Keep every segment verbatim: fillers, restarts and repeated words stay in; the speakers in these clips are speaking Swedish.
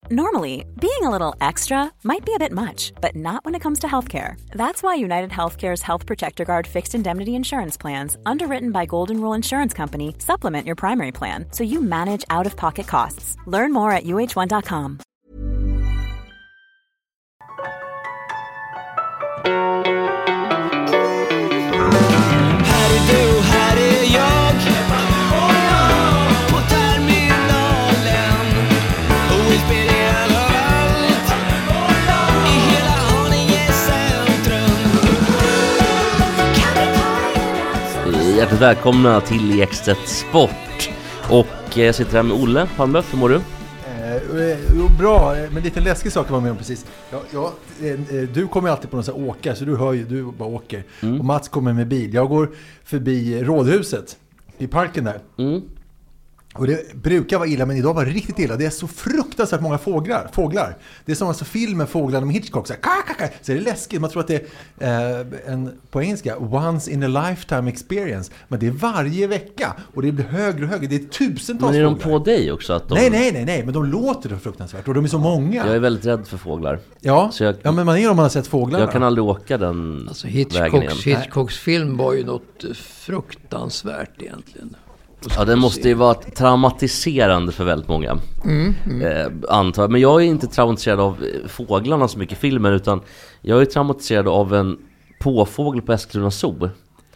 Normally, being a little extra might be a bit much, but not when it comes to healthcare. That's why United Healthcare's Health Protector Guard fixed indemnity insurance plans, underwritten by Golden Rule Insurance Company, supplement your primary plan so you manage out-of-pocket costs. Learn more at U H one dot com. Hjärtligt välkomna till Ekstedt Sport. Och jag sitter här med Olle Palmlöf. Hur mår du? Eh, jo, bra, men lite läskig sak var med om precis. Ja, ja, eh, du kommer alltid på någon sån här åka, så du hör ju, du bara åker. Mm. Och Mats kommer med bil. Jag går förbi Rådhuset i parken där. Mm. Och det brukar vara illa, men idag var det riktigt illa. Det är så fruktansvärt många fåglar. fåglar. Det är som alltså filmen Fåglarna med Hitchcock. Så, här, kaka, kaka. Så är det läskigt. Man tror att det är eh, en, på engelska, once in a lifetime experience. Men det är varje vecka. Och det blir högre och högre. Det är tusentals fåglar. Men är fåglar. de på dig också? Att de... Nej, nej, nej, nej. Men de låter det fruktansvärt. Och de är så många. Jag är väldigt rädd för fåglar. Ja, så jag... ja men man är om man har sett fåglarna. Jag kan aldrig åka den alltså, Hitchcocks, vägen igen. Hitchcocks film var ju något fruktansvärt egentligen. Ja, den måste ju vara traumatiserande för väldigt många. Mm, mm. Eh, antar. Men jag är inte traumatiserad av fåglarna så mycket i filmen, utan jag är traumatiserad av en påfågel på Eskilstuna Zoo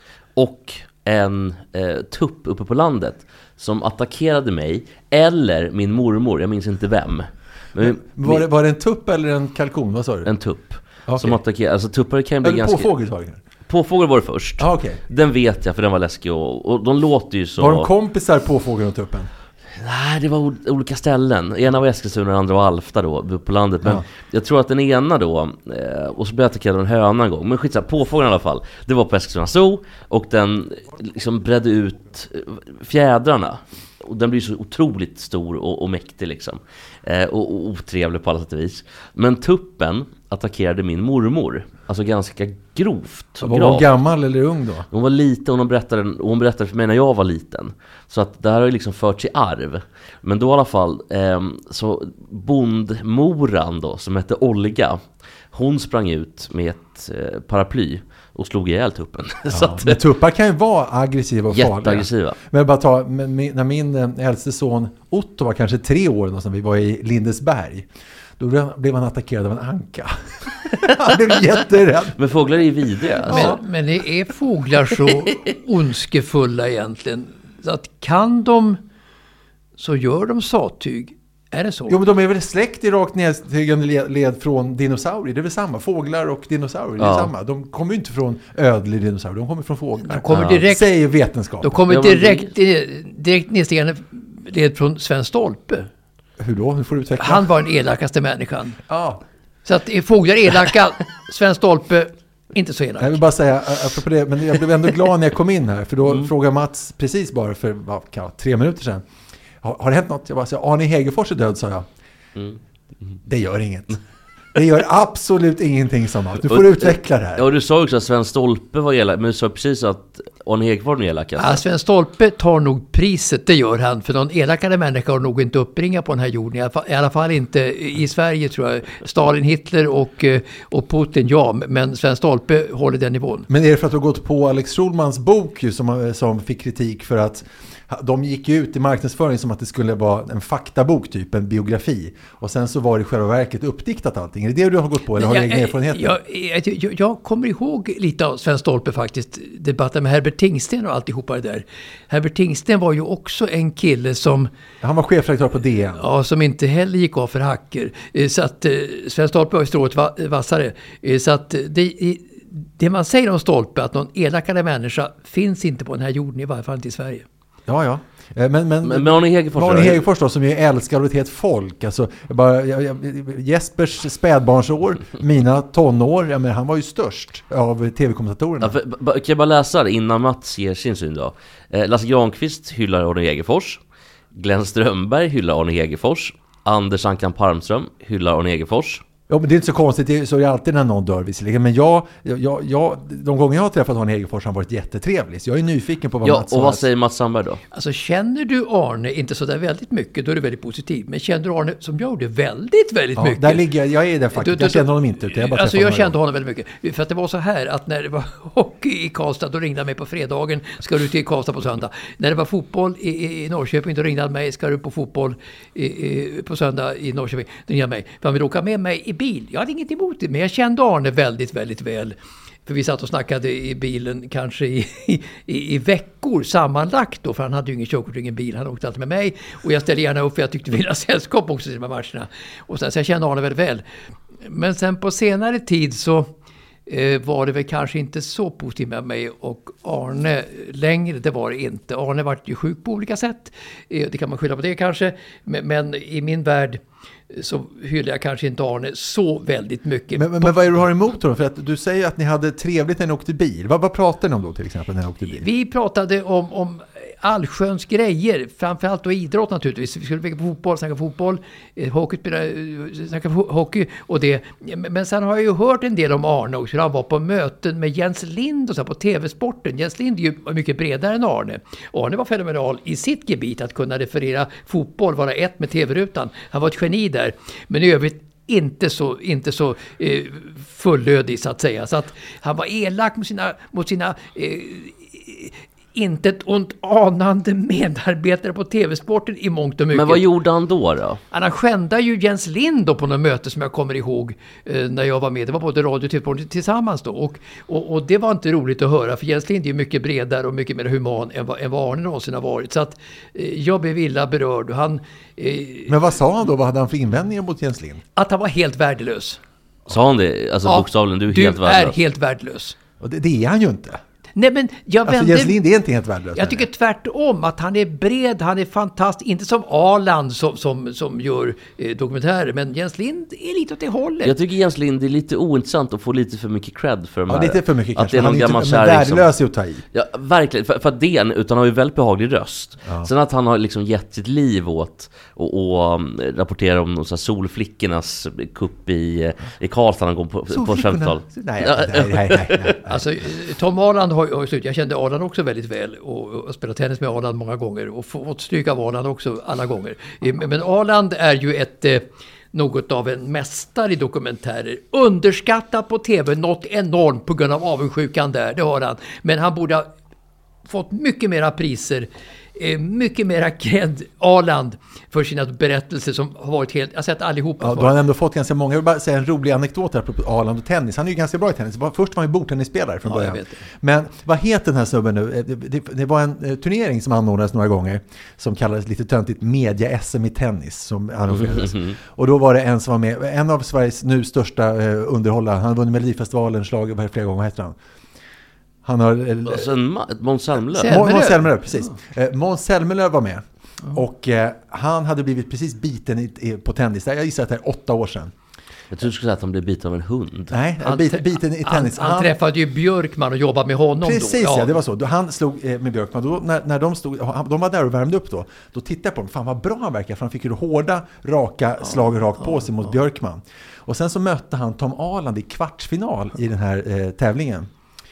och en eh, tupp uppe på landet som attackerade mig eller min mormor, jag minns inte vem. Men, Men, var, det, var det en tupp eller en kalkon? Vad sa du? En tupp. Okay. Som attackerade. Alltså tuppar kan bli eller ganska... påfågel var det. Påfågel var det först. Ah, okay. Den vet jag, för den var läskig och, och de låter ju så... Var de kompisar på fågeln och tuppen? Nej, det var o- olika ställen. Ena var Eskilstuna och den andra var Alfta då, på landet. Men ja. Jag tror att den ena då, eh, och så blev jag attackerad av en höna en gång. Men skitsa, påfågeln i alla fall. Det var på Eskilstuna Zoo och den liksom bredde ut fjädrarna. Och den blir så otroligt stor och, och mäktig liksom. Eh, och, och otrevlig på alla sätt och vis. Men tuppen attackerade min mormor. Alltså ganska grovt. Var hon gammal eller ung då? Hon var liten och hon berättade, och hon berättade för mig när jag var liten. Så att det här har ju liksom förts i arv. Men då i alla fall, eh, så bondmoran då, som hette Olga, hon sprang ut med ett eh, paraply och slog ihjäl tuppen. Ja, så att, men tuppar kan ju vara aggressiva och farliga. Jätteaggressiva. Men jag bara ta, när min äldste son Otto var kanske tre år när vi var i Lindesberg, då blev han attackerad av en anka. Han blev jätterädd. Men fåglar är ju vidriga. Alltså. Men, men det är fåglar så ondskefulla egentligen. Så att kan de, så gör de sattyg. Är det så? Jo, men de är väl släkt i rakt nedstigande led från dinosaurier. Det är väl samma. Fåglar och dinosaurier, ja. Det är samma. De kommer ju inte från ödlig dinosaurier. De kommer från fåglar. De kommer direkt, säger vetenskap. De kommer direkt, direkt nedstigande led från Sven Stolpe. Hur då? Hur får du utveckla? Han var den elakaste människan. Ja. Så att är fåglar elaka, Sven Stolpe inte så elak. Jag vill bara säga, apropå det, men jag blev ändå glad när jag kom in här. För då mm. frågade Mats precis bara för vad, tre minuter sedan. Har, har det hänt något? Jag bara sa, Arne Hegerfors är död, sa jag. Mm. Mm. Det gör inget. Det gör absolut ingenting som allt. Du får och, utveckla det här. Ja, och du sa också att Sven Stolpe var elak, men du sa precis att Arne Hegerfors var elak. Ja, Sven Stolpe tar nog priset, det gör han. För någon elakare människa har nog inte uppringat på den här jorden. I alla fall, i alla fall inte i Sverige, tror jag. Stalin, Hitler och, och Putin, ja. Men Sven Stolpe håller den nivån. Men är det för att du har gått på Alex Schulmans bok ju, som, som fick kritik för att de gick ut i marknadsföring som att det skulle vara en faktabok, typ en biografi. Och sen så var det i själva verket uppdiktat allting. Är det det du har gått på eller har du egen erfarenhet? Jag, jag, jag, jag kommer ihåg lite av Sven Stolpe faktiskt. Debatten med Herbert Tingsten och alltihopa det där. Herbert Tingsten var ju också en kille som... Han var chefredaktör på D N. Ja, som inte heller gick av för hacker. Så att Sven Stolpe var ju strået vassare. Så att det... Det man säger om Stolpe, att någon elakare människa finns inte på den här jorden, i varje fall inte i Sverige. Ja, ja. Men, men, men, men Arne Hegerfors, Arne Hegerfors då, som ju älskar av ett helt folk. Alltså, jag bara, jag, jag, Jespers spädbarnsår, mina tonår, ja, men han var ju störst av tv-kommentatorerna. Ja, för, ba, kan jag bara läsa det innan Mats ger sin syn då? Eh, Lasse Granqvist hyllar Arne Hegerfors. Glenn Strömberg hyllar Arne Hegerfors. Anders Ankan Palmström hyllar Arne Hegerfors. Ja, men det är inte så konstigt, det är, så är det alltid när någon dör visserligen. Men jag, jag, jag, de gånger jag har träffat Arne Hegerfors har varit jättetrevlig. Så jag är nyfiken på vad ja, Mats och vad säger Mats Sandberg då? Alltså känner du Arne inte så där väldigt mycket, då är det väldigt positivt. Men känner du Arne som jag gjorde väldigt, väldigt ja, mycket. Där ligger jag, jag är där faktiskt. Du, du, jag kände honom inte. Jag bara alltså jag kände honom. honom väldigt mycket. För att det var så här att när det var hockey i Karlstad, då ringde han mig på fredagen. Ska du till Karlstad på söndag? När det var fotboll i, i, i Norrköping, då ringde han mig. Ska du på fotboll i, i, på söndag i Norrköping? Då ringde han mig. För han ville åka med mig i bil. Jag hade inget emot det, men jag kände Arne väldigt, väldigt väl. För vi satt och snackade i bilen kanske i, i, i veckor sammanlagt då. För han hade ju ingen körkort, ingen bil. Han åkte alltid med mig. Och jag ställde gärna upp för jag tyckte vi ville ha sällskap också till de här matcherna. Och sen, så jag kände Arne väldigt väl. Men sen på senare tid så eh, var det väl kanske inte så positivt med mig och Arne längre. Det var det inte. Arne var ju sjuk på olika sätt. Eh, det kan man skylla på det kanske. Men, men i min värld så hyllar jag kanske inte Arne så väldigt mycket. Men, men, men vad är det du har emot då? För att du säger att ni hade trevligt när ni åkte bil. Vad, vad pratade ni om då till exempel när ni åkte bil? Vi pratade om, om allsköns grejer. Framförallt då idrott naturligtvis. Vi skulle på fotboll, snacka fotboll, hockey, snacka hockey och det. Men sen har jag ju hört en del om Arne också. Han var på möten med Jens Lind och så på T V-sporten. Jens Lind är ju mycket bredare än Arne. Arne var fenomenal i sitt gebit att kunna referera fotboll, vara ett med T V-rutan. Han var ett geni där. Men i övrigt inte så, inte så eh, fullödig så att säga. Så att han var elak mot sina, mot sina eh, inte ett ont anande medarbetare på T V-sporten i mångt och mycket. Men vad gjorde han då då? Han skändade ju Jens Lind då på något möte som jag kommer ihåg eh, när jag var med. Det var både radio och T V tillsammans då. Och, och, och det var inte roligt att höra för Jens Lind är ju mycket bredare och mycket mer human än vad, än vad Arne någonsin har varit. Så att eh, jag blev illa berörd. Och han, eh, Men vad sa han då? Vad hade han för invändningar mot Jens Lind? Att han var helt värdelös. Sa han det? Alltså ja, bokstavligen, du är du helt värdelös. är helt värdelös. Och det, det är han ju inte. Nej, men jag Alltså vände, Jens Lind är inte helt värdelös. jag tycker tvärtom att han är bred, han är fantastisk. Inte som Arland som, som, som gör eh, dokumentärer, men Jens Lind är lite åt det hållet. Jag tycker Jens Lind är lite ointressant och får lite för mycket cred för de Ja, här. lite för mycket att kanske. det är någon Han är gammal inte, men kärring värdelös som... att ta i. Ja, verkligen. För, för att det, utan han har ju väldigt behaglig röst. Ja. Sen att han har liksom gett sitt liv åt och, och um, rapportera om så här, solflickornas kupp i, i Karlstad någon gång på, på femtiotalet. Nej, nej, nej, nej, nej, nej. Alltså, Tom Arland har ju slut. Jag kände Arland också väldigt väl och, och spelat tennis med Arland många gånger och fått stryka av Arland också alla gånger. Men Arland är ju ett eh, något av en mästare i dokumentärer. Underskattat på tv, något enormt på grund av avundsjukan där, det har han. Men han borde ha fått mycket mera priser, eh, mycket mera cred, Arland, för sina berättelser som har varit helt, jag har sett allihopa. Ja, då har han ändå fått ganska många. Jag vill bara säga en rolig anekdot här på Arland och tennis. Han är ju ganska bra i tennis. Först var han ju bordtennisspelare från Ja, början. jag vet det. Men vad heter den här snubben nu? Det, det, det var en eh, turnering som anordnades några gånger som kallades lite töntigt Media-S M i tennis som arrangerades. Mm. Och då var det en som var med, en av Sveriges nu största eh, underhållare. Han har vunnit Melodifestivalen, slag flera gånger, vad heter han? Han har... Alltså en ma- Måns Zelmerlöw. Zelmerlöw. Måns Zelmerlöw, precis. Eh, Måns Zelmerlöw var med. Och eh, han hade blivit precis biten i, i, på tennis. Jag gissar att det är åtta år sedan. Jag tror du skulle säga att han blev biten av en hund. Nej, Han, bit, biten i tennis. han, han träffade ju Björkman och jobbade med honom Precis, då. ja, det var så. Då han slog eh, med Björkman. Då, när, när de, stod, de var där och värmde upp då. Då tittade jag på dem. Fan vad bra han verkar. För han fick ju hårda, raka slag rakt på sig mot Björkman. Och sen så mötte han Tom Arland i kvartsfinal i den här eh, tävlingen.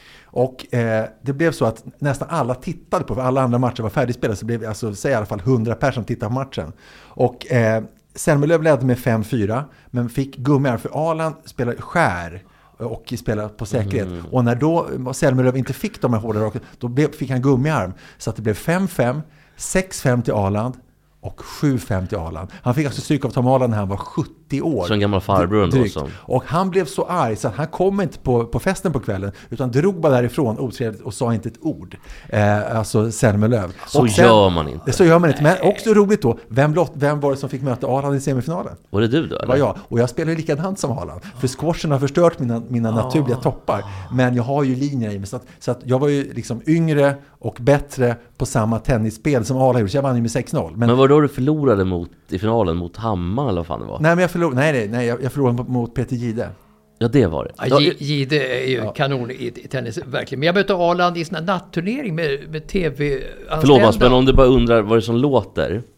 Och eh, det blev så att nästan alla tittade på, för alla andra matcher var färdigspelade, så blev alltså, säg i alla fall hundra personer som tittade på matchen. Och eh, Zelmerlöw ledde med fem fyra, men fick gummiarm för Arland spelade skär och spelade på säkerhet. Mm. Och när då Zelmerlöw inte fick de här hårda raken, då blev, fick han gummiarm. Så att det blev fem fem, sex fem till Arland och sju fem till Arland. Han fick alltså stryk av Tom Arland när han var sjuttio år. Så en gammal farbror ändå. Som... Och han blev så arg så att han kom inte på, på festen på kvällen utan drog bara därifrån otrevligt och sa inte ett ord. Eh, alltså Zelmerlöw. Så sen, gör man inte. Så gör man inte. Men också roligt då, vem, vem var det som fick möta Arland i semifinalen? Var det du då? Eller? Det var jag. Och jag spelar likadant som Arland. För squashen har förstört mina, mina naturliga toppar. Men jag har ju linjer i mig. Så att, så att jag var ju liksom yngre och bättre på samma tennisspel som Arland gjorde. Så jag vann ju med sex noll. Men, men var det då du förlorade mot, i finalen mot Hammar eller vad fan det var? Nej, men jag förlorade, nej, nej, nej, jag, jag förlorade mot, mot Peter Gide. Ja, det var det. Ja, Gide är ju ja. kanon i, i tennis, verkligen. Men jag mötte Arland i sån här natturnering med, med tv-anställda. Förlåt, men om du bara undrar vad det som låter.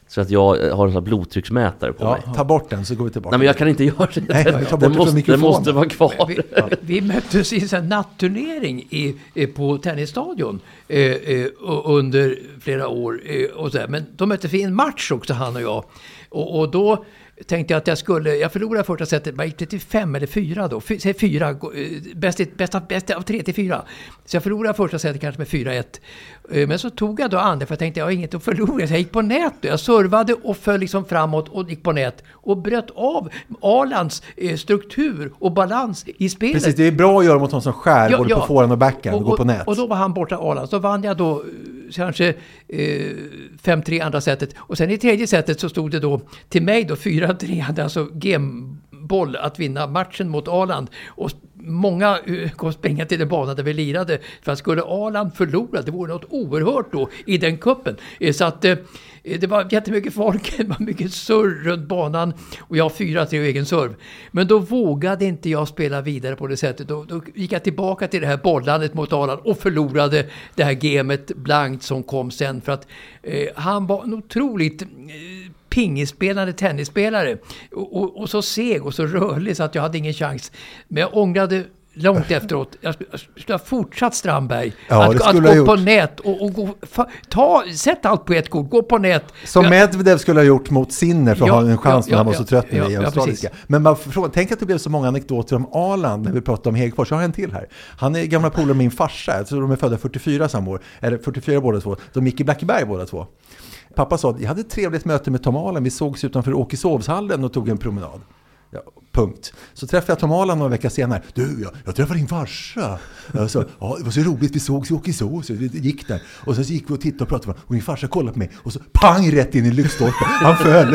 Så att jag har en sån här blodtrycksmätare på Ja, mig. ta bort den så går vi tillbaka. Nej, men jag kan inte göra det. Nej, ta bort den, det måste, från den måste mikrofonen. vara kvar. Vi, vi möttes i en sån här natturnering i, eh, på tennisstadion eh, eh, under flera år. Eh, och så här. Men då möttes vi i en match också, han och jag. Och, och då tänkte jag att jag skulle, jag förlorade första setet, man gick till fem eller fyra då, Fy, säg fyra, eh, bäst, bästa, bästa av tre till fyra. Så jag förlorade första setet kanske med fyra ett. Eh, men så tog jag då andra, för jag tänkte jag har inget att förlora, så jag gick på nät. Jag servade och föll liksom framåt och gick på nät och bröt av Arlands eh, struktur och balans i spelet. Precis, det är bra att göra mot någon som skär Ja, både ja. på forehand och backhand och, och går på nät. Och då var han borta Arland. Så vann jag då eh, kanske eh, fem tre andra sättet. Och sen i tredje sättet så stod det då till mig då fyra tre, alltså gameboll att vinna matchen mot Arland. Och många uh, kom springa till den banan där vi lirade. För att skulle Arland förlora, det vore något oerhört då i den kuppen. Eh, så att eh, det var jättemycket folk, det var mycket surr runt banan. Och jag har fyra tre egen serv. Men då vågade inte jag spela vidare på det sättet. Då, då gick jag tillbaka till det här bollandet mot Arland och förlorade det här gamet blankt som kom sen. För att eh, han var en otroligt eh, pingisspelande tennisspelare. Och, och, och så seg och så rörlig så att jag hade ingen chans. Men jag ångrade långt efteråt. Jag skulle, jag skulle ha fortsatt Strandberg. Ja, att att gå på nät och, och gå, fa, ta, sätt allt på ett kort, gå på nät. Som jag, Medvedev skulle ha gjort mot Sinner för att Ja, ha en chans ja, när han var ja, så trött nu ja, i ja, australiska. precis. Men man får, tänk att det blev så många anekdoter om Arland när vi pratade om Hegfors. Jag har en till här. Han är gamla polare med min farsa. Jag tror de är födda fyrtiofyra samma år. Eller fyrtiofyra båda två. De gick i Blackeberg båda två. Pappa sa att jag hade ett trevligt möte med Tom Arland. Vi sågs utanför Åkeshovshallen och tog en promenad. Ja, punkt. Så träffade jag Tom Arland några veckor senare. Du, jag, jag träffade din farsa. Jag sa, ja, det var så roligt, vi sågs i Åkeshovs. Så vi gick där. Och sen så gick vi och tittade och pratade med. Och min farsa kollade på mig. Och så pang rätt in i lyktstolpen. Han föll.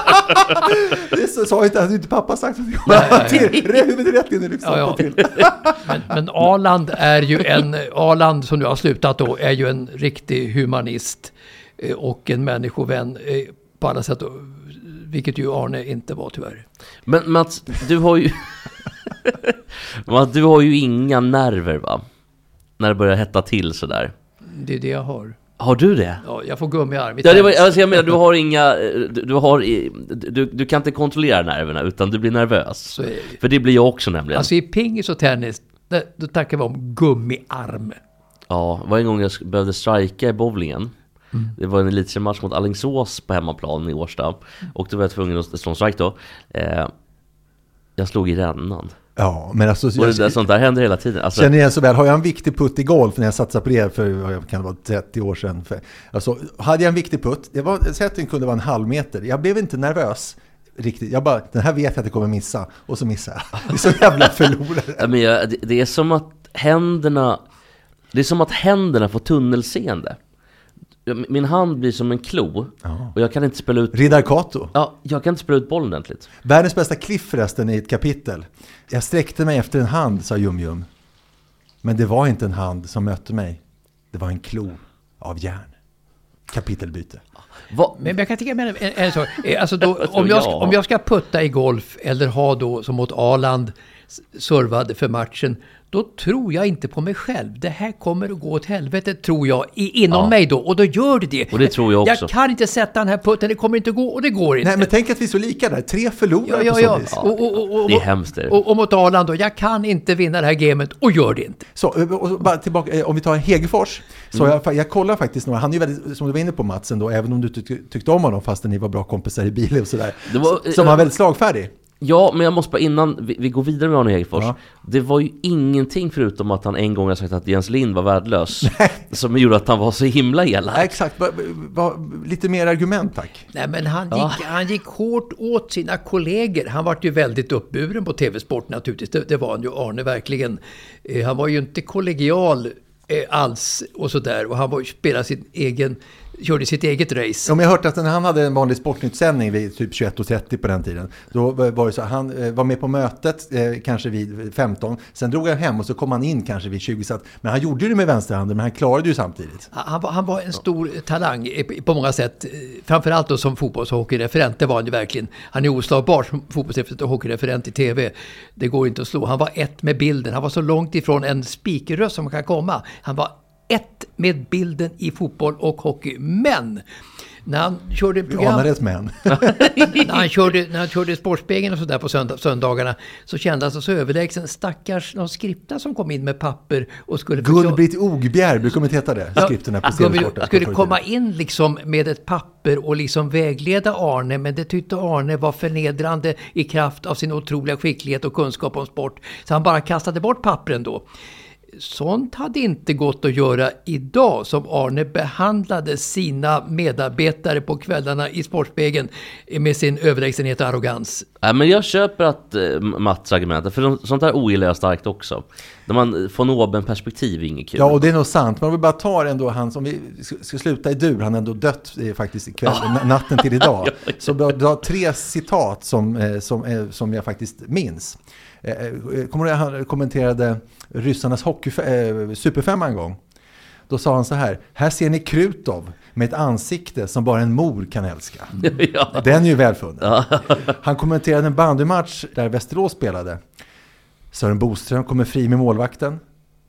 Det så, sa inte, hade inte pappa sagt. Huvudet rätt in i lyktstolpen ja, ja. till. Men, men Arland är ju en, Arland som nu har slutat då, är ju en riktig humanist och en människovän på alla sätt, vilket ju Arne inte var tyvärr. Men Mats, du har ju Mats, du har ju inga nerver, va? När det börjar hetta till sådär. Det är det jag har. Har du det? Ja, jag får gummi i arm. Ja, det var, alltså jag menar, du har inga du, du har du, du kan inte kontrollera nerverna utan du blir nervös. Så är, för det blir jag också nämligen. Alltså i pingis och tennis, där, då tackar vi om gummiarm. Ja, var en gång jag behövde strika i bowlingen. Mm. Det var en elitseriematch mot Alingsås på hemmaplan i Årsta. Och då var jag tvungen att slå en strike då. Eh, jag slog i rännan. Ja, men alltså... Och det där, sånt där händer hela tiden. Alltså, känner jag så väl, har jag en viktig putt i golf när jag satsade på det för jag kan det vara trettio år sedan. För, alltså, hade jag en viktig putt, det var, säg att den kunde vara en halv meter. Jag blev inte nervös riktigt. Jag bara, den här vet jag att det kommer missa. Och så missar jag. Det är så jävla förlorare. Ja, men jag, det, det är som att händerna... Det är som att händerna får tunnelseende. Min hand blir som en klo. Ja. Och jag kan inte spela ut... Riddar Kato. Ja, jag kan inte spela ut bollen ordentligt. Världens bästa kliff förresten i ett kapitel. Jag sträckte mig efter en hand, sa Jum Jum. Men det var inte en hand som mötte mig. Det var en klo av järn. Kapitelbyte. Va? Men jag kan tänka mig en, en sak. Alltså då, om, jag ska, om jag ska putta i golf eller ha då som mot Arland servade för matchen, då tror jag inte på mig själv. Det här kommer att gå åt helvete, tror jag, i, inom ja. mig då. Och då gör det det. Och det tror jag också. Jag kan inte sätta den här putten, det kommer inte gå, och det går inte. Nej, men tänk att vi är så lika där. Tre förlorare ja, på ja, så ja. vis. Och, och, och, och, det är hemskt. Och, och mot Arland då, jag kan inte vinna det här gamet, och gör det inte. Så, och bara tillbaka, om vi tar Hegefors, så mm. jag, jag kollar faktiskt några, han är ju väldigt, som du var inne på Matsen då, även om du tyck, tyckte om honom fastän ni var bra kompisar i bilen och sådär, det var, som var väldigt slagfärdig. Ja, men jag måste bara innan vi, vi går vidare med Arne Hegefors. Ja. Det var ju ingenting förutom att han en gång har sagt att Jens Lind var värdelös. Nej. Som gjorde att han var så himla elak. Ja, exakt, ba, ba, lite mer argument tack. Nej, men han gick, ja. han gick hårt åt sina kollegor. Han var ju väldigt uppburen på T V-sport naturligtvis. Det, det var han ju, Arne, verkligen. Eh, han var ju inte kollegial eh, alls och sådär. Och han var, spelade sin egen... körde sitt eget race. Om jag har hört att när han hade en vanlig Sportnytt-sändning vid typ tjugoett och trettio på den tiden, då var det så han var med på mötet eh, kanske vid femton, sen drog han hem och så kom han in kanske vid tjugo, så att, men han gjorde det med vänsterhanden, men han klarade ju samtidigt. Han var, han var en stor talang på många sätt, framförallt då som fotbolls- och hockeyreferent, det var han ju verkligen. Han är oslagbar som fotbollsreferent och hockeyreferent i tv. Det går inte att slå. Han var ett med bilden. Han var så långt ifrån en spikerröst som man kan komma. Han var ett med bilden i fotboll och hockey. Men när han körde program... Vi anar ett men. när, han körde, när han körde Sportspegeln och sådär på söndag, söndagarna så kändes det så överlägsen. Stackars någon skripta som kom in med papper och skulle... Gullbritt Ogbjerg, brukar man heta det? Skripterna på Skulle, skulle komma in liksom med ett papper och liksom vägleda Arne, men det tyckte Arne var förnedrande i kraft av sin otroliga skicklighet och kunskap om sport. Så han bara kastade bort pappren då. Sånt hade inte gått att göra idag, som Arne behandlade sina medarbetare på kvällarna i Sportspegeln med sin överlägsenhet och arrogans. Ja, men jag köper att uh, Mats argument, för sånt där ogillar jag starkt också. När man får nåben perspektiv, inget kul. Ja, och det är nog sant. Man vill bara ta ändå han som vi ska sluta i dur. Han har ändå dött eh, faktiskt ikväll, natten till idag. Så du har tre citat som, eh, som, eh, som jag faktiskt minns. Eh, kommer du, han kommenterade ryssarnas hockey, eh, superfem en gång. Då sa han så här: här ser ni Krutov med ett ansikte som bara en mor kan älska. Ja. Den är ju välfunnen. Ja. Han kommenterade en bandymatch där Västerås spelade. Sören Boström kommer fri med målvakten.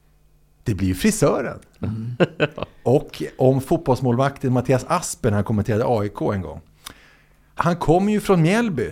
Det blir ju frisören. Mm. Och om fotbollsmålvakten Mattias Aspen, han kommenterade A I K en gång. Han kommer ju från Mjällby.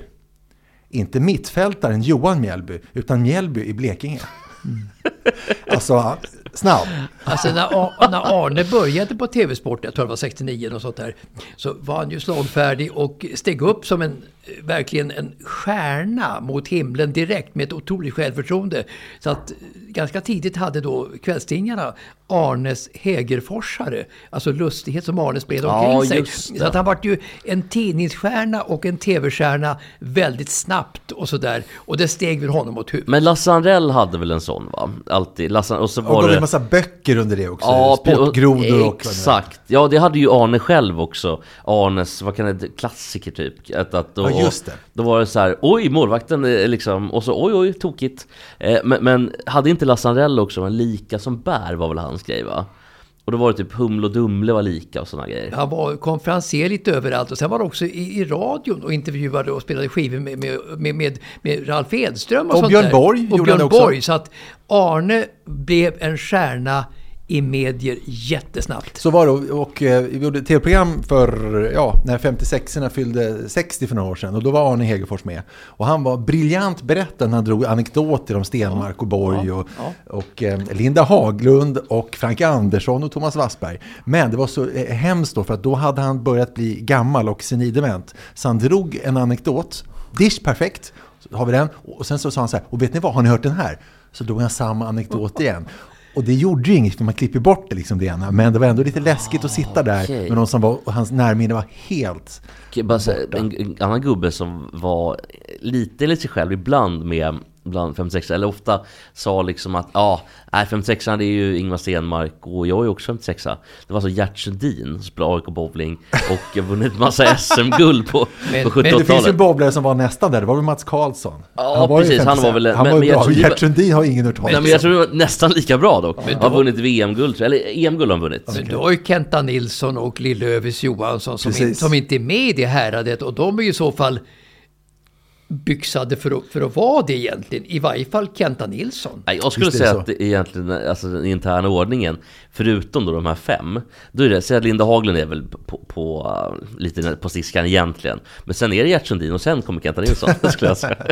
Inte mittfältaren Johan Mjällby, utan Mjällby i Blekinge. Mm. Alltså, snabb. Alltså när, när Arne började på T V-sport, jag tror det var sextionio och sånt där, så var han ju slagfärdig och steg upp som en, verkligen en stjärna mot himlen direkt med ett otroligt självförtroende. Så att ganska tidigt hade då kvällstidningarna Arnes hägerforsare, alltså lustighet som Arne spred omkring ja, sig. Så att han var ju en tidningsstjärna och en tv-stjärna väldigt snabbt och sådär. Och det steg väl honom mot huvudet. Men Lasse Anrell hade väl en sån, va? Alltid. Lasse, och så var och det det en massa böcker under det också. Ja, sportgrodor och exakt. Ja, det hade ju Arne själv också. Arnes, vad kan det, klassiker typ. Att, att då, ja, just det. Då var det så här, oj, målvakten liksom, och så oj, oj, tokigt. Eh, men, men hade inte Lasse Anrell också en lika som bär, var väl hans grej, va? Och då var det typ Humle och Dumle var lika och såna grejer. Han var konferenser lite överallt. Och sen var det också i, i radion och intervjuade och spelade skivor med, med, med, med, med Ralf Edström och, och sånt Björn där. Borg och gjorde Björn också. Borg. Så att Arne blev en stjärna i medier jättesnabbt. Så var det, och eh, vi gjorde ett tv-program för, ja, när femtiosexorna fyllde sextio för några år sedan, och då var Arne Hegerfors med. Och han var briljant berättande, han drog anekdoter om Stenmark och Borg, ja, och, ja. och eh, Linda Haglund och Frank Andersson och Thomas Wassberg. Men det var så eh, hemskt då, för att då hade han börjat bli gammal och senildement. Så han drog en anekdot, dish perfekt, så har vi den, och sen så sa han så här, och vet ni vad, har ni hört den här? Så drog han samma anekdot igen. Och det gjorde ju inget, för man klipper bort det liksom det ena. Men det var ändå lite läskigt att sitta där okay. med någon som var, och hans närminne var helt okay, bara så, en, en annan gubbe som var lite lite sig själv ibland med bland femtiosex, eller ofta sa liksom att ja, nej, femtiosex det är ju Ingmar Stenmark och jag är också femtiosex. Det var så Gert Sundin som spelade A I K bowling och vunnit massa S M-guld på, men, på sjuttonhundratalet. Men det finns ju bowlare som var nästan där, det var väl Mats Karlsson. Ja, han var precis, han var väl han men, var men bra. Jag Gert Sundin har ingen hört talas om. Men jag tror det var nästan lika bra dock. Ja, han har vunnit V M-guld, eller E M-guld har han vunnit. Men då har ju Kenta Nilsson och Lille Övis Johansson som, in, som inte är med i det häradet, och de är ju i så fall byxade för att, för att vara det egentligen. I varje fall Kenta Nilsson. Nej, jag skulle säga så. Att det egentligen, alltså den interna ordningen, förutom då de här fem, då är det, så att Linda Haglund är väl på, på uh, lite på siskan egentligen. Men sen är det Gert Sundin och sen kommer Kenta Nilsson, skulle jag säga.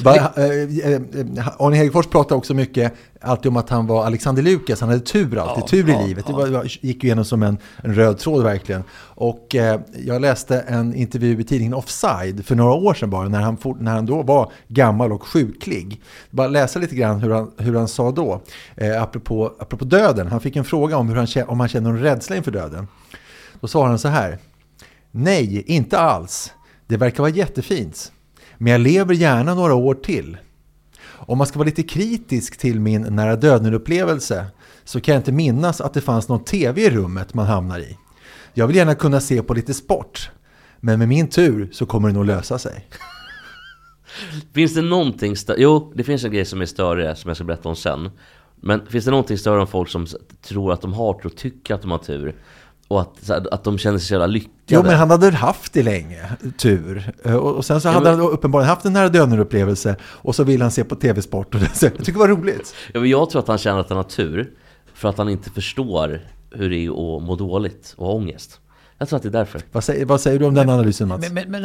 Arne Hegerfors pratade också mycket alltid om att han var Alexander Lukas, han hade tur alltid, ja, tur i ja, livet. Det var, gick ju igenom som en, en röd tråd verkligen. Och eh, jag läste en intervju i tidningen Offside för några år sedan bara, när han, for, när han då var gammal och sjuklig. Bara läsa lite grann hur han, hur han sa då, eh, apropå, apropå döden. Han fick en fråga om, hur han, om han känner någon rädsla inför döden. Då sa han så här: nej, inte alls. Det verkar vara jättefint. Men jag lever gärna några år till. Om man ska vara lite kritisk till min nära döden-upplevelse, så kan jag inte minnas att det fanns någon tv i rummet man hamnar i. Jag vill gärna kunna se på lite sport, men med min tur så kommer det nog lösa sig. Finns det någonting stö- Jo, det finns en grej som är större som jag ska berätta om sen. Men finns det någonting större om folk som tror att de har tur och tycker att de har tur? Och att, att de känner sig så jävla lyckade. Jo, men han hade haft det länge, tur. Och, och sen så ja, hade men... han uppenbarligen haft en nära döden-upplevelse. Och så vill han se på tv-sport. Och det, så jag tycker det var roligt. Ja, men jag tror att han känner att han har tur. För att han inte förstår hur det är att må dåligt och ha ångest. Jag tror att det är därför. Vad säger, vad säger du om den analysen, Mats? Men, men, men,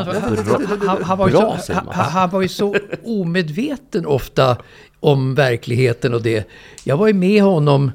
han, han, var ju så, han, han var ju så omedveten ofta om verkligheten och det. Jag var ju med honom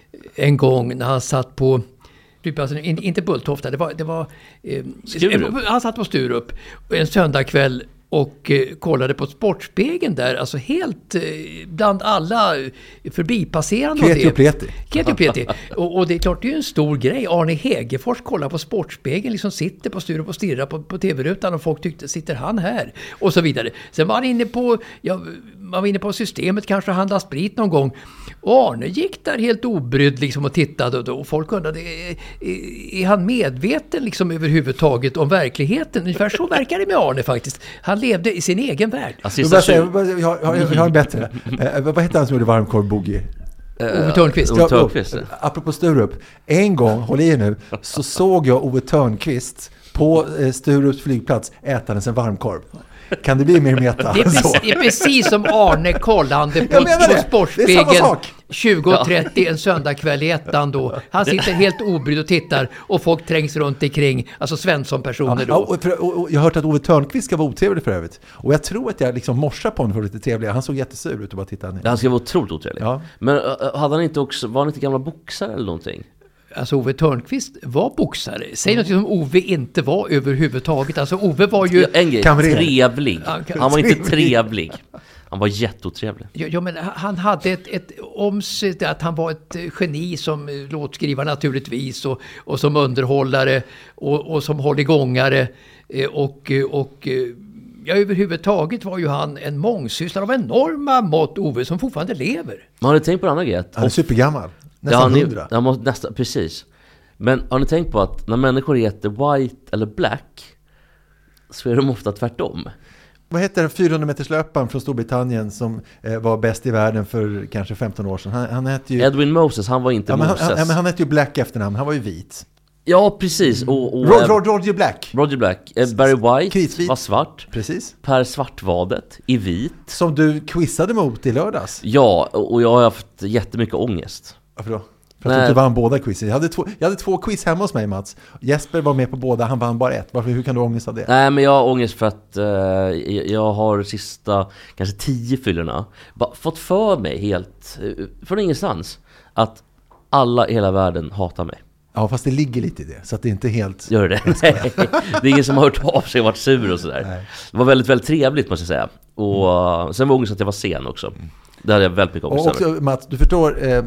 en gång när han satt på, alltså, inte Bulltofta, det var, det var eh, han satt på Sturup en söndagkväll och eh, kollade på Sportspegeln där, alltså helt eh, bland alla förbipasserande. Kreti och pleti. Kreti och pleti. Och, och det är klart, det är ju en stor grej. Arne Hegerfors kollar på Sportspegeln, liksom sitter på Sturup och stirrar på, på tv-rutan och folk tyckte, sitter han här? Och så vidare. Sen var han inne på, ja, man var inne på systemet, kanske handla sprit någon gång. Och Arne gick där helt obrydd liksom och tittade och, då, och folk undrade, är, är han medveten liksom överhuvudtaget om verkligheten? Ungefär så verkar det med Arne faktiskt. Han levde i sin egen värld. Alltså, jag, säga, jag, jag, jag, jag har en bättre. eh, vad heter han som gjorde varmkorv boogie? Ove Törnqvist. Ove Törnqvist. Ja, apropå Sturup. En gång, håll i nu, så såg jag Ove Törnqvist på eh, Sturups flygplats ätandes en varmkorv. Kan det bli mer meta? Det är, precis, det är precis som Arne kollande på, på Sportspegeln tjugo trettio en söndagkväll i ettan då. Han sitter helt obrydd och tittar och folk trängs runt omkring, alltså Svensson-personer då. Ja, och, för, och, och jag har hört att Ove Törnqvist ska vara otrevlig för övrigt. Och jag tror att jag liksom morsar på honom för lite trevligare. Han såg jättesur ut och bara tittade ner. Han ska vara otroligt otrevlig. Ja. Men uh, hade han inte också, var han inte gamla boxare eller någonting? Alltså Ove Törnqvist var boxare. Säg något som Ove inte var överhuvudtaget. Alltså Ove var ju... En grej, trevlig. Han var inte trevlig. Han var jätteotrevlig. Ja, ja, men han hade ett, ett om sig att han var ett geni som låtskrivare naturligtvis och, och som underhållare och, och som hålligångare och, och ja, överhuvudtaget var ju han en mångsysslare av enorma mått, Ove, som fortfarande lever. Man har ni tänkt på en annan grej? Han är supergammal. Nästan ja, hundra. Han måste, nästan, precis. Men har ni tänkt på att när människor heter white eller black så är de ofta tvärtom? Vad heter den fyrahundra meters löparen från Storbritannien som eh, var bäst i världen för kanske femton år sedan? Han, han hette ju... Edwin Moses, han var inte ja, men Moses. Han, han, han hette ju Black efternamn, han var ju vit. Ja, precis. Och, och, Rod, Rod, Roger Black. Roger Black. Barry White Kritvit. var svart. Precis. Per Svartvadet i vit. Som du quizade mot i lördags. Ja, och jag har haft jättemycket ångest. Varför då? För att du inte vann båda quizen. Jag hade, två, jag hade två quiz hemma hos mig, Mats. Jesper var med på båda, han vann bara ett. Varför, hur kan du ångesta det? Nej, men jag har ångest för att uh, jag har sista kanske tio fyllorna bara fått för mig helt, uh, från ingenstans, att alla i hela världen hatar mig. Ja, fast det ligger lite i det, så att det inte helt... Gör det? Nej, det är ingen som har hört av sig och varit sur och sådär. Nej. Det var väldigt, väldigt trevligt, måste jag säga. Och mm. sen var ångest att jag var sen också. Det hade jag väldigt mycket ångest. Och också, Mats, du förstår, eh,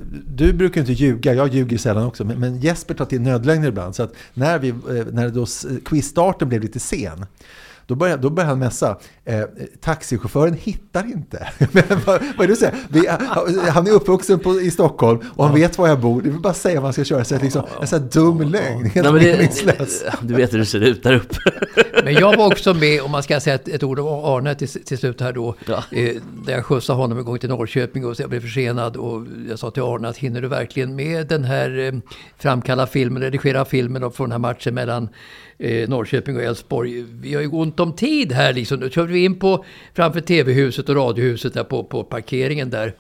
du brukar inte ljuga, jag ljuger sällan också, men, men Jesper tar till nödlögner ibland. Så att när, vi, eh, när då quizstarten blev lite sen, Då började, då började han mässa. Eh, taxichauffören hittar inte. Men vad, vad är det du säger? Vi, han är uppvuxen på, i Stockholm och han ja. vet var jag bor. Det vill bara säga vad man ska köra. Så liksom, en sån här dum lögn. Helt Nej, men det, du vet hur det ser ut där uppe. Men jag var också med, om man ska säga ett, ett ord om Arne till, till slut här då. Ja. Eh, där jag skjutsade honom en gång till Norrköping och så jag blev försenad. Och jag sa till Arne att hinner du verkligen med den här eh, framkalla filmen, redigera filmen och från den här matchen mellan Eh, Norrköping och Älvsborg. Vi har ju ont om tid här liksom. Då körde vi in på framför tv-huset och radiohuset där på, på parkeringen där.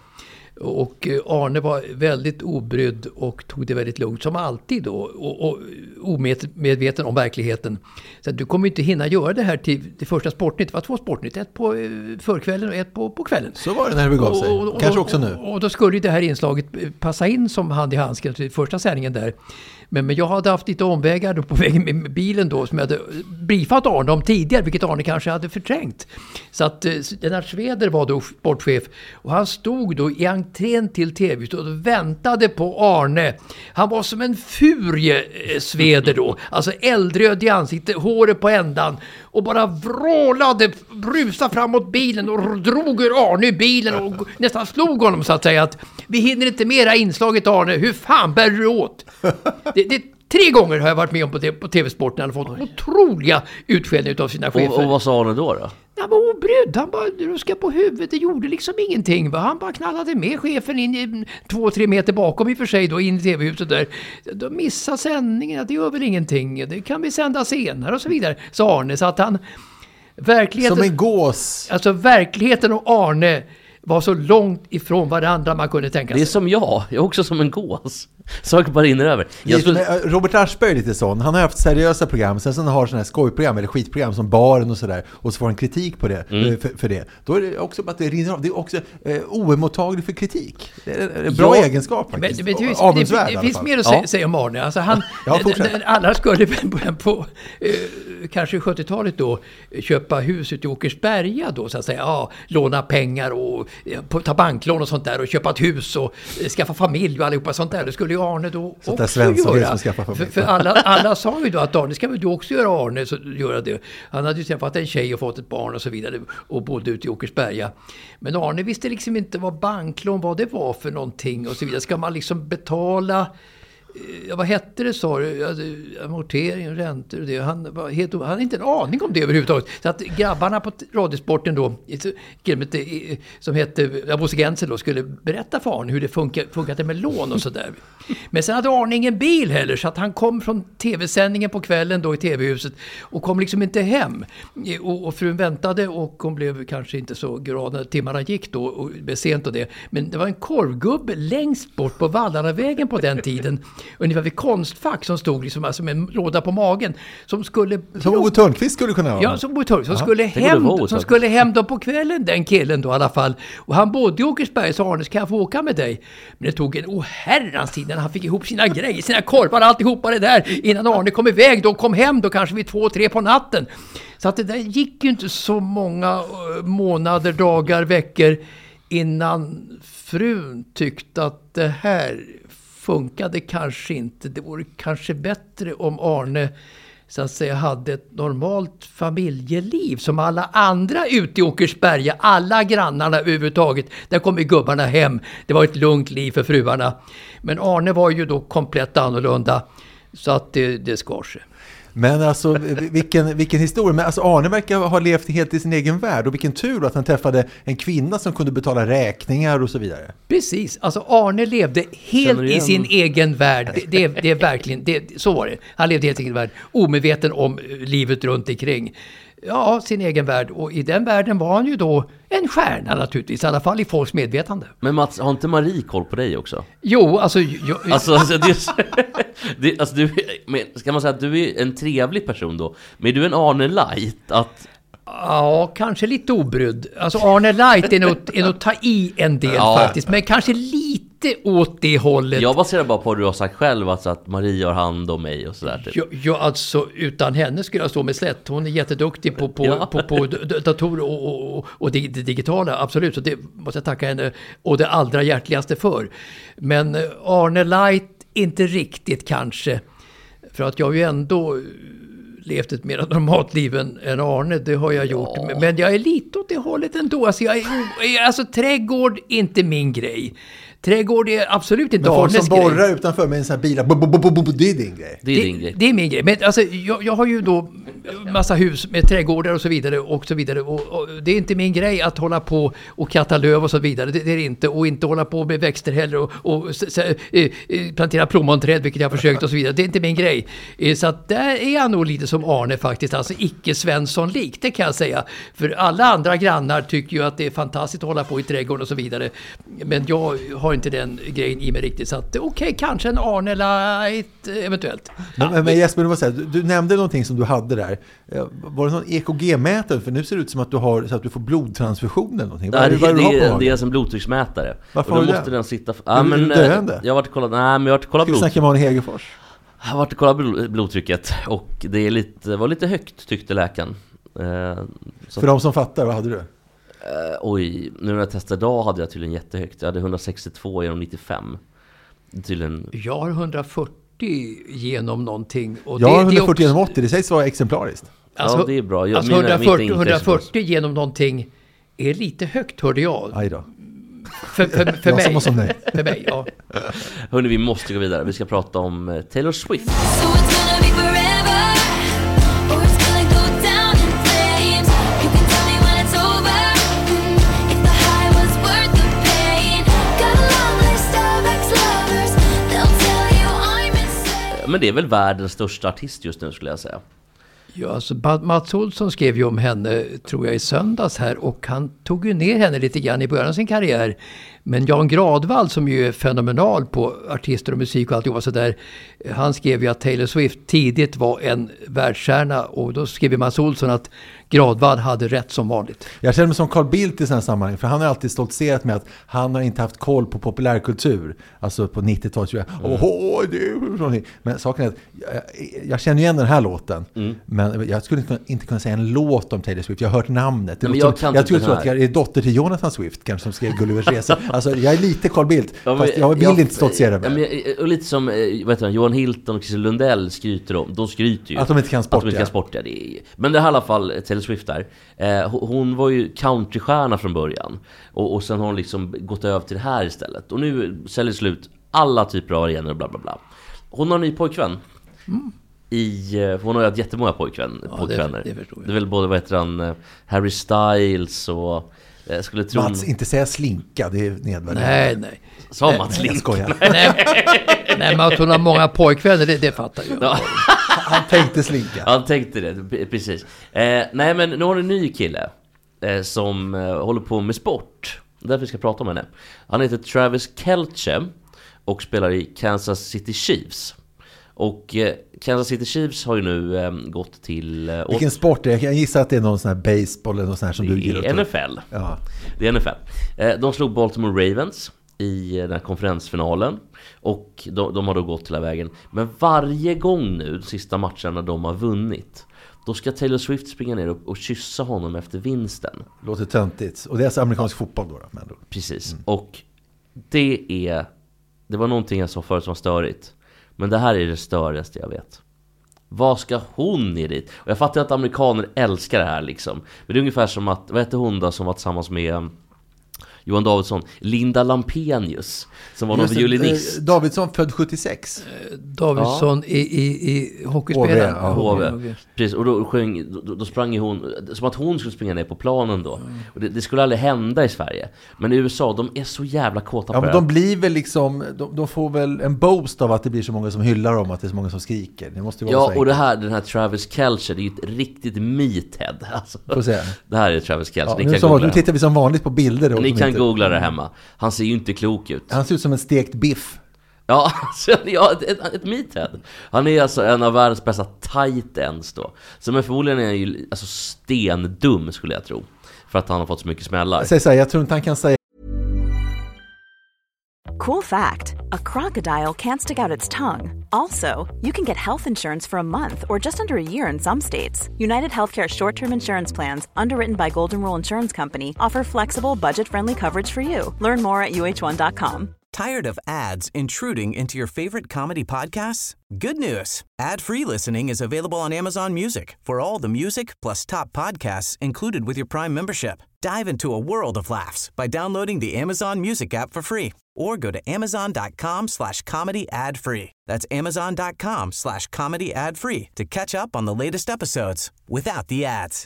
Och Arne var väldigt obrydd och tog det väldigt lugnt som alltid då. Och, och omedveten om verkligheten. Så du kommer inte hinna göra det här till det första Sportnytt. Det var två Sportnytt. Ett på förkvällen och ett på, på kvällen. Så var det när det begav sig. Och, och, Kanske också nu. Och, och då skulle det här inslaget passa in som hand i handsken till första sändningen där. Men, men jag hade haft lite omvägar då på vägen med bilen då som jag hade briefat Arne om tidigare, vilket Arne kanske hade förträngt. Så att eh, Lennart Sveder var då sportchef och han stod då i entrén till tv och väntade på Arne. Han var som en furie, eh, Sveder då. Alltså eldröd i ansiktet, håret på ändan och bara vrålade, brusade framåt bilen och drog ur Arne i bilen och nästan slog honom så att säga att vi hinner inte mera inslaget Arne, hur fan bär du åt? Det, det, tre gånger har jag varit med om på, på tv-sporten och fått otroliga utskällningar av sina chefer. Och, och vad sa Arne då då? Han var obrydd, han bara ruskade på huvudet, det gjorde liksom ingenting. Han bara knallade med chefen in i två, tre meter bakom i och för sig då, in i tv-huset där. De missade sändningen, det gör väl ingenting, det kan vi sända senare och så vidare, sa Arne. Så att han, verkligheten... Som en gås. Alltså verkligheten och Arne var så långt ifrån varandra man kunde tänka sig. Det är som jag, jag är också som en gås. Saker bara rinner över. Jag Lite, tror... Robert Aschberg är lite sån. Han har haft seriösa program. Sen så har han sådana här skojprogram eller skitprogram som Baren och sådär. Och så får han kritik på det, mm. för, för det. Då är det också att det rinner av. Det är också eh, oemottaglig för kritik. Det är en bra ja. egenskap faktiskt. Men, men, det, Avundsvärd, det, det, det finns mer att ja. säga om Arne. Alltså han, ja, alla skulle på, på eh, kanske sjuttiotalet då köpa hus ute i Åkersberga då så att säga. Ja, låna pengar och eh, ta banklån och sånt där och köpa ett hus och eh, skaffa familj och allihopa sånt där. Det skulle ju Arne då så också göra. För, för alla, alla sa ju då att Arne ska väl du också göra Arne så göra det. Han hade ju träffat en tjej och fått ett barn och så vidare och bodde ute i Åkersberga. Men Arne visste liksom inte vad banklån, vad det var för någonting och så vidare. Ska man liksom betala, ja, vad hette det sa du? Alltså, amortering, räntor och det. Han, var helt, han hade inte en aning om det överhuvudtaget. Så att grabbarna på Radiosporten då, som hette Bosse Gensel då, skulle berätta för Arne hur det funkar, funkade med lån och sådär. Men sen hade Arne ingen bil heller, så att han kom från tv-sändningen på kvällen då i tv-huset och kom liksom inte hem. Och, och frun väntade och hon blev kanske inte så glad när timmarna gick då och blev sent och det. Men det var en korvgubbe längst bort på Vallaravägen på den tiden. Ungefär vid Konstfack som stod liksom alltså med en låda på magen som skulle som Ove Törnqvist skulle kunna ha. Ja, som Ove Törnqvist som skulle hem vara, som skulle hem då på kvällen den killen då i alla fall. Och han bodde i Åkersberg så Arne, kan jag få åka med dig? Men det tog en oherrans tid när han fick ihop sina grejer, sina korvar, alltihopa det där innan Arne kom iväg då kom hem då kanske vid två, tre på natten. Så att det där gick ju inte så många månader, dagar, veckor innan frun tyckte att det här funkade kanske inte. Det vore kanske bättre om Arne så att säga hade ett normalt familjeliv som alla andra ute i Åkersberga, alla grannarna överhuvudtaget. Där kom ju gubbarna hem. Det var ett lugnt liv för fruarna. Men Arne var ju då komplett annorlunda så att det, det skar sig. Men alltså, vilken, vilken historia. Men alltså Arne verkar ha levt helt i sin egen värld. Och vilken tur att han träffade en kvinna som kunde betala räkningar och så vidare. Precis, alltså Arne levde helt i sin egen värld. Det, det, det är verkligen, det, så var det. Han levde helt i sin egen värld. Omedveten om livet runt omkring. Ja, sin egen värld. Och i den världen var han ju då en stjärna naturligtvis. I alla fall i folks medvetande. Men Mats, har inte Marie koll på dig också? Jo, alltså... Jag, alltså, alltså, det, det, alltså du, men, ska man säga att du är en trevlig person då? Men du är en Arne Light att... Ja, kanske lite obrydd. Alltså Arne Light är nog, är nog ta i en del ja. faktiskt. Men kanske lite åt det hållet. Jag baserar bara på vad du har sagt själv. Alltså att Marie har hand om mig och sådär. Typ. Ja, ja, alltså utan henne skulle jag stå med slätt. Hon är jätteduktig på, på, ja. på, på datorer och, och, och det, det digitala. Absolut, så det måste jag tacka henne och det allra hjärtligaste för. Men Arne Light inte riktigt kanske. För att jag har ju ändå... levt ett mer normalt liv än, än Arne, det har jag gjort. Ja. Men jag är lite åt det hållet ändå. Alltså, jag är, alltså trädgård inte min grej. Trädgård är absolut inte Arnes grej. Men folk som borrar utanför med en sån här bil, det är din grej. Det är din grej. Det, det är min grej. Men alltså, jag, jag har ju då massa hus med trädgårdar och så vidare och så vidare. Och, och det är inte min grej att hålla på och katta löv och så vidare. Det, det är det inte. Och inte hålla på med växter heller och, och s, s, eh, plantera plommonträd, vilket jag har försökt och så vidare. Det är inte min grej. Eh, så att där är jag nog lite som Arne faktiskt. Alltså icke-Svensson-lik, det kan jag säga. För alla andra grannar tycker ju att det är fantastiskt att hålla på i trädgården och så vidare. Men jag har inte den grejen i mig riktigt, så att okej, okay, kanske en Arne Light eventuellt. Men, men, men Jesper, du, var så här, du, du nämnde någonting som du hade där. Var det någon E K G-mätare? För nu ser det ut som att du har så att du får blodtransfusion eller någonting. Nej, det, det, det, är, det är en blodtrycksmätare. Varför har du måste det? Den sitta f- ja, men, döende? Jag har varit och kollat, nej, men jag har varit och kollat blod. Ska vi snacka med Arne Hegerfors? Jag har varit och kollat blod, blodtrycket och det är lite, var lite högt tyckte läkaren. Eh, För de som fattar, vad hade du? Uh, oj, nu när jag testade idag hade jag tydligen jättehögt. Jag hade etthundrasextiotvå genom nittiofem. Tydligen... Jag har etthundrafyrtio genom någonting. Och jag det, har etthundrafyrtio också... genom åttio, det sägs vara exemplariskt. Alltså, ja, det är bra. Jag, alltså mina, etthundrafyrtio, etthundrafyrtio genom någonting är lite högt, hörde jag. Aj då. För, för, för, mig. Som som nej. för mig, ja. Hörrni, vi måste gå vidare. Vi ska prata om Taylor Swift. Men det är väl världens största artist just nu, skulle jag säga. Ja, alltså Mats Olsson skrev ju om henne, tror jag, i söndags här, och han tog ju ner henne lite grann i början av sin karriär. Men Jan Gradvall, som ju är fenomenal på artister och musik och allting så där, han skrev ju att Taylor Swift tidigt var en världsstjärna, och då skrev Mats Olsson att Gradvall hade rätt som vanligt. Jag känner mig som Carl Bildt i sådana sammanhang, för han har alltid stoltserat med att han har inte haft koll på populärkultur. Alltså på nittiotalet tror jag. Mm. Åh, det är... Men saken är att jag, jag känner igen den här låten, mm. men jag skulle inte, inte kunna säga en låt om Taylor Swift. Jag har hört namnet. Nej, jag som, jag tror så att jag är dotter till Jonathan Swift, kanske, som skrev Gullivers resa. Alltså jag är lite Carl Bildt, ja, fast jag vill jag, inte stoltsera med. Ja, men, och lite som vad heter han, Johan Hilton och Christer Lundell skryter om. De skryter ju att de inte kan sporta. Att de inte kan sporta. Det är, men det här i alla fall Taylor Swift där. Eh, hon var ju countrystjärna från början. Och, och sen har hon liksom gått över till det här istället. Och nu säljer slut alla typer av arenor och bla bla bla. Hon har en ny pojkvän. Mm. I, hon har ju haft jättemånga pojkvän, ja, pojkvänner. Det, det, det är väl både, vad heter han, Harry Styles och... Jag skulle tro... Mats, inte säga slinka, det är nedvärderande. Nej, nej. Sa Mats slinka? Nej, nej, men att hon har många pojkvänner, det, det fattar jag. Ja. Han tänkte slinka. Han tänkte det, precis. Eh, nej, men nu har du en ny kille eh, som eh, håller på med sport. Därför ska jag prata om henne. Han heter Travis Kelce och spelar i Kansas City Chiefs. Och eh, Kansas City Chiefs har ju nu eh, gått till... Eh, Vilken åt... sport är det? Jag gissar att det är någon sån här baseball eller något sån här som det du gillar. Det är N F L. Ja. Det är N F L. Eh, de slog Baltimore Ravens i den här konferensfinalen. Och de, de har då gått hela vägen. Men varje gång nu, de sista matcherna de har vunnit, då ska Taylor Swift springa ner och, och kyssa honom efter vinsten. Låter töntigt. Och det är alltså amerikansk fotboll då? Men då. Precis. Mm. Och det är... Det var någonting jag sa förut som var störigt. Men det här är det störigaste jag vet. Vad ska hon ner dit? Och jag fattar att amerikaner älskar det här liksom. Men det är ungefär som att, vad heter hon då som var tillsammans med Johan Davidsson? Linda Lampenius, som var någon violinist. Eh, Davidsson född sjuttiosex. Eh, Davidsson ja. i, i, i hockeyspelaren. Ja, H V. Precis, och då, sjöng, då, då sprang hon, som att hon skulle springa ner på planen då. Mm. Och det, det skulle aldrig hända i Sverige. Men i U S A, de är så jävla kåta ja, på men det. De blir väl liksom, de, de får väl en boost av att det blir så många som hyllar dem, att det är så många som skriker. Det måste vara ja, så och det här, den här Travis Kelce, det är ju ett riktigt meathead. Alltså. Får se. Det här är Travis Kelce. Ja, nu, så, nu tittar vi som vanligt på bilder. Då, ni kan inte... googla det hemma. Han ser ju inte klok ut. Han ser ut som en stekt biff. Ja, alltså, ja ett, ett, ett meathead. Han är alltså en av världens bästa tight ends då. Så men förmodligen är han ju alltså stendum, skulle jag tro. För att han har fått så mycket smällar. Säg så här, jag tror inte han kan säga. Cool fact, a crocodile can't stick out its tongue. Also, you can get health insurance for a month or just under a year in some states. United Healthcare short-term insurance plans, underwritten by Golden Rule Insurance Company, offer flexible, budget-friendly coverage for you. Learn more at U H one dot com. Tired of ads intruding into your favorite comedy podcasts? Good news. Ad-free listening is available on Amazon Music for all the music plus top podcasts included with your Prime membership. Dive into a world of laughs by downloading the Amazon Music app for free or go to amazon.com slash comedy ad free. That's amazon.com slash comedy ad free to catch up on the latest episodes without the ads.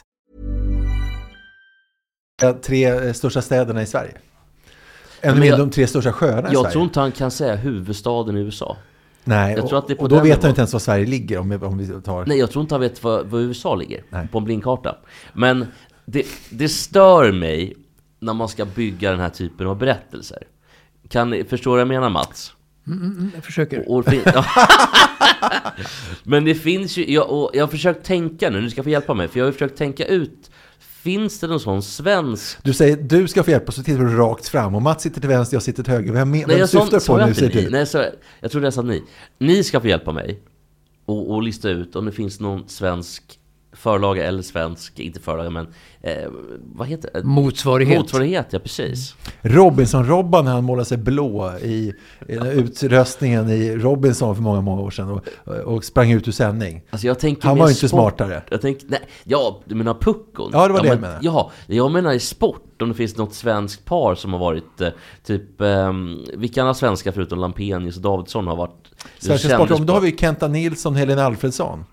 Tre största städerna i Sverige. En av de tre största sjöarna i jag Sverige. Jag tror inte han kan säga huvudstaden i U S A. Nej, jag tror att det är på och då vet nivå. han inte ens var Sverige ligger om vi, om vi tar... Nej, jag tror inte han vet var, var U S A ligger. Nej. På en blinkkarta. Men det, det stör mig när man ska bygga den här typen av berättelser. Kan ni förstå vad jag menar, Mats? Mm, mm, jag försöker. Och, och, ja. Men det finns ju... Jag, och jag har försökt tänka nu, nu ska få hjälpa mig. För jag har försökt tänka ut... Finns det någon sån svensk... Du säger du ska få hjälp och så tittar du rakt fram. Och Mats sitter till vänster, jag sitter till höger. Vem, vem Nej, jag syftar så, på så nu? Säger du? Nej, så, jag tror det är så att ni. Ni ska få hjälpa mig och, och lista ut om det finns någon svensk förlaga eller svensk, inte förlaga men eh, vad heter det? Motsvarighet. Motsvarighet, ja precis. Robinson-Robban, han målade sig blå i, i utröstningen i Robinson för många, många år sedan och, och sprang ut ur sändning. Alltså jag tänker han var inte sport, smartare. Jag tänker, nej, ja, du menar puckon. Ja, det var ja, det men, jag menade. Ja, jag menar i sport, om det finns något svenskt par som har varit eh, typ, eh, vilka andra svenskar förutom Lampenius och Davidsson har varit svenska sport, då har vi Kenta Nilsson, Helena Alfredsson.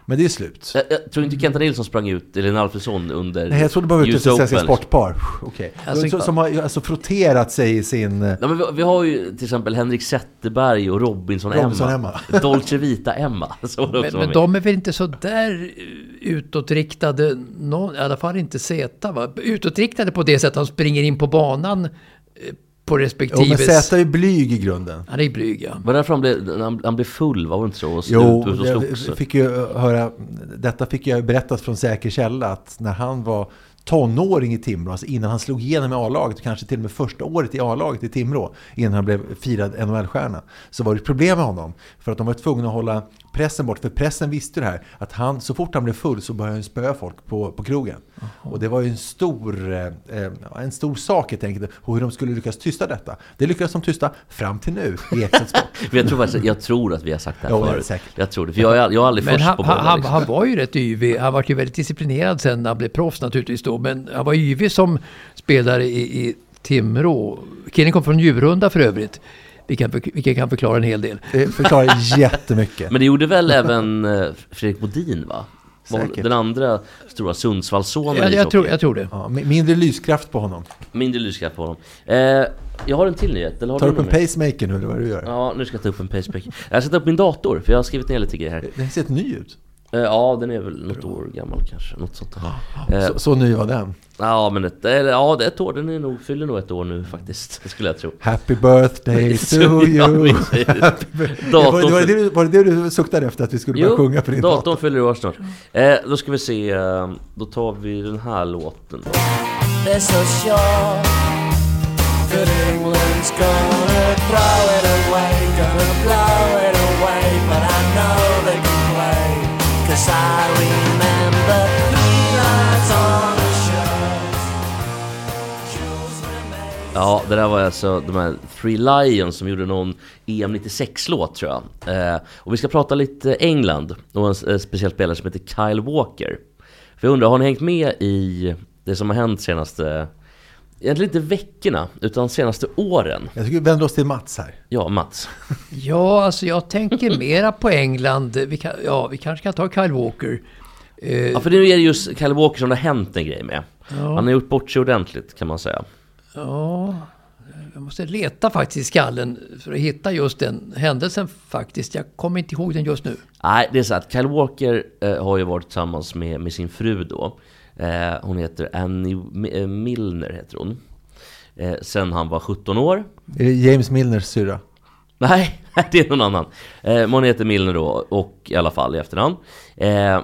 Men det är slut. Jag, jag tror inte Kenta Nilsson sprang ut, eller Alfredsson under. Nej, jag trodde bara ut till Svenska Sportpar. Okej. Alltså, Okay. Som har alltså frotterat sig i sin... Ja, men vi, vi har ju till exempel Henrik Zetterberg och Robinson, Robinson Emma. Emma. Dolce Vita Emma. Så men men de är väl inte så där utåtriktade, någon, i alla fall inte Zeta, va? Utåtriktade på det sättet att de springer in på banan på respektive... Jo, men Zeta är blyg i grunden. Ja, Han är blyg, ja. var därför han blev, han, han blev full, var det inte så? Och Jo, ut och jag fick ju höra, detta fick jag berättat från säker källa, att när han var tonåring i Timrå, alltså innan han slog igenom i A-laget, kanske till och med första året i A-laget i Timrå, innan han blev firad N H L-stjärna, så var det ett problem med honom, för att de var tvungna att hålla pressen bort, för pressen visste det här, att han, så fort han blev full så började han spöa folk på, på krogen. Aha. Och det var ju en stor eh, en stor sak helt enkelt, hur de skulle lyckas tysta detta. Det lyckades de tysta fram till nu i Ekstedt Sport. jag, tror faktiskt, jag tror att vi har sagt det här jo, förut. säkert. Jag tror det, för jag är, jag är aldrig Men först han, på bollen. han, Liksom. han var ju rätt yvig, han var ju väldigt disciplinerad sen när han blev proffs naturligtvis då, men han var yvig som spelare i, i Timrå. Killen kom från Djurunda för övrigt. Vilket kan förklara en hel del. Det förklarar jättemycket. Men det gjorde väl även eh, Fredrik Bodin, va? Säkert. Den andra stora Sundsvallssonen. Jag, jag, tror, jag tror det. Ja, mindre lyskraft på honom. Mindre lyskraft på honom. Eh, jag har en till nyhet. Eller har ta du upp en någon mer? pacemaker nu, eller vad du gör? Ja, nu ska jag ta upp en pacemaker. Jag ska ta upp min dator, för jag har skrivit ner lite grejer här. Den ser ett ny ut. Eh, ja, den är väl något år gammal kanske. Något sånt där. Eh, Så, så ny var den. ja, men ett, eller, ja, det är ett år. Den är nog, fyller nog ett år nu faktiskt. Det skulle jag tro. Happy birthday to Ja, you. precis. var, var, det det du, var det det du suktade efter, att vi skulle börja Jo, sjunga på din datorn dator? fyller år snart. Eh, då ska vi se, eh, då tar vi den här låten. They're so sure that England's gonna throw it away, gonna blow it away, but I know they can play, 'cause I remember three lines on the shirt. Jules remains. Ja, det där var alltså de här Three Lions som gjorde någon E M nittiosex-låt, tror jag. Eh, och vi ska prata lite England och en eh, speciell spelare som heter Kyle Walker. För jag undrar, har ni hängt med i det som har hänt senaste, egentligen inte veckorna, utan senaste åren? Jag tycker vi vänder oss till Mats här. Ja, Mats. Ja, alltså jag tänker mera på England. Vi, kan, ja, vi kanske kan ta Kyle Walker. Eh, Ja, för nu är det just Kyle Walker som det har hänt en grej med. Ja. Han har gjort bort sig ordentligt, kan man säga. ja, jag måste leta faktiskt i skallen för att hitta just den händelsen faktiskt. Jag kommer inte ihåg den just nu. Nej, det är så att Kyle Walker eh, har ju varit tillsammans med, med sin fru då. Eh, hon heter Annie M- Milner, heter hon. Eh, sen han var sjutton år. Är det James Milners syrra? Nej, det är någon annan. Eh, men hon heter Milner då, och i alla fall i efterhand. Eh,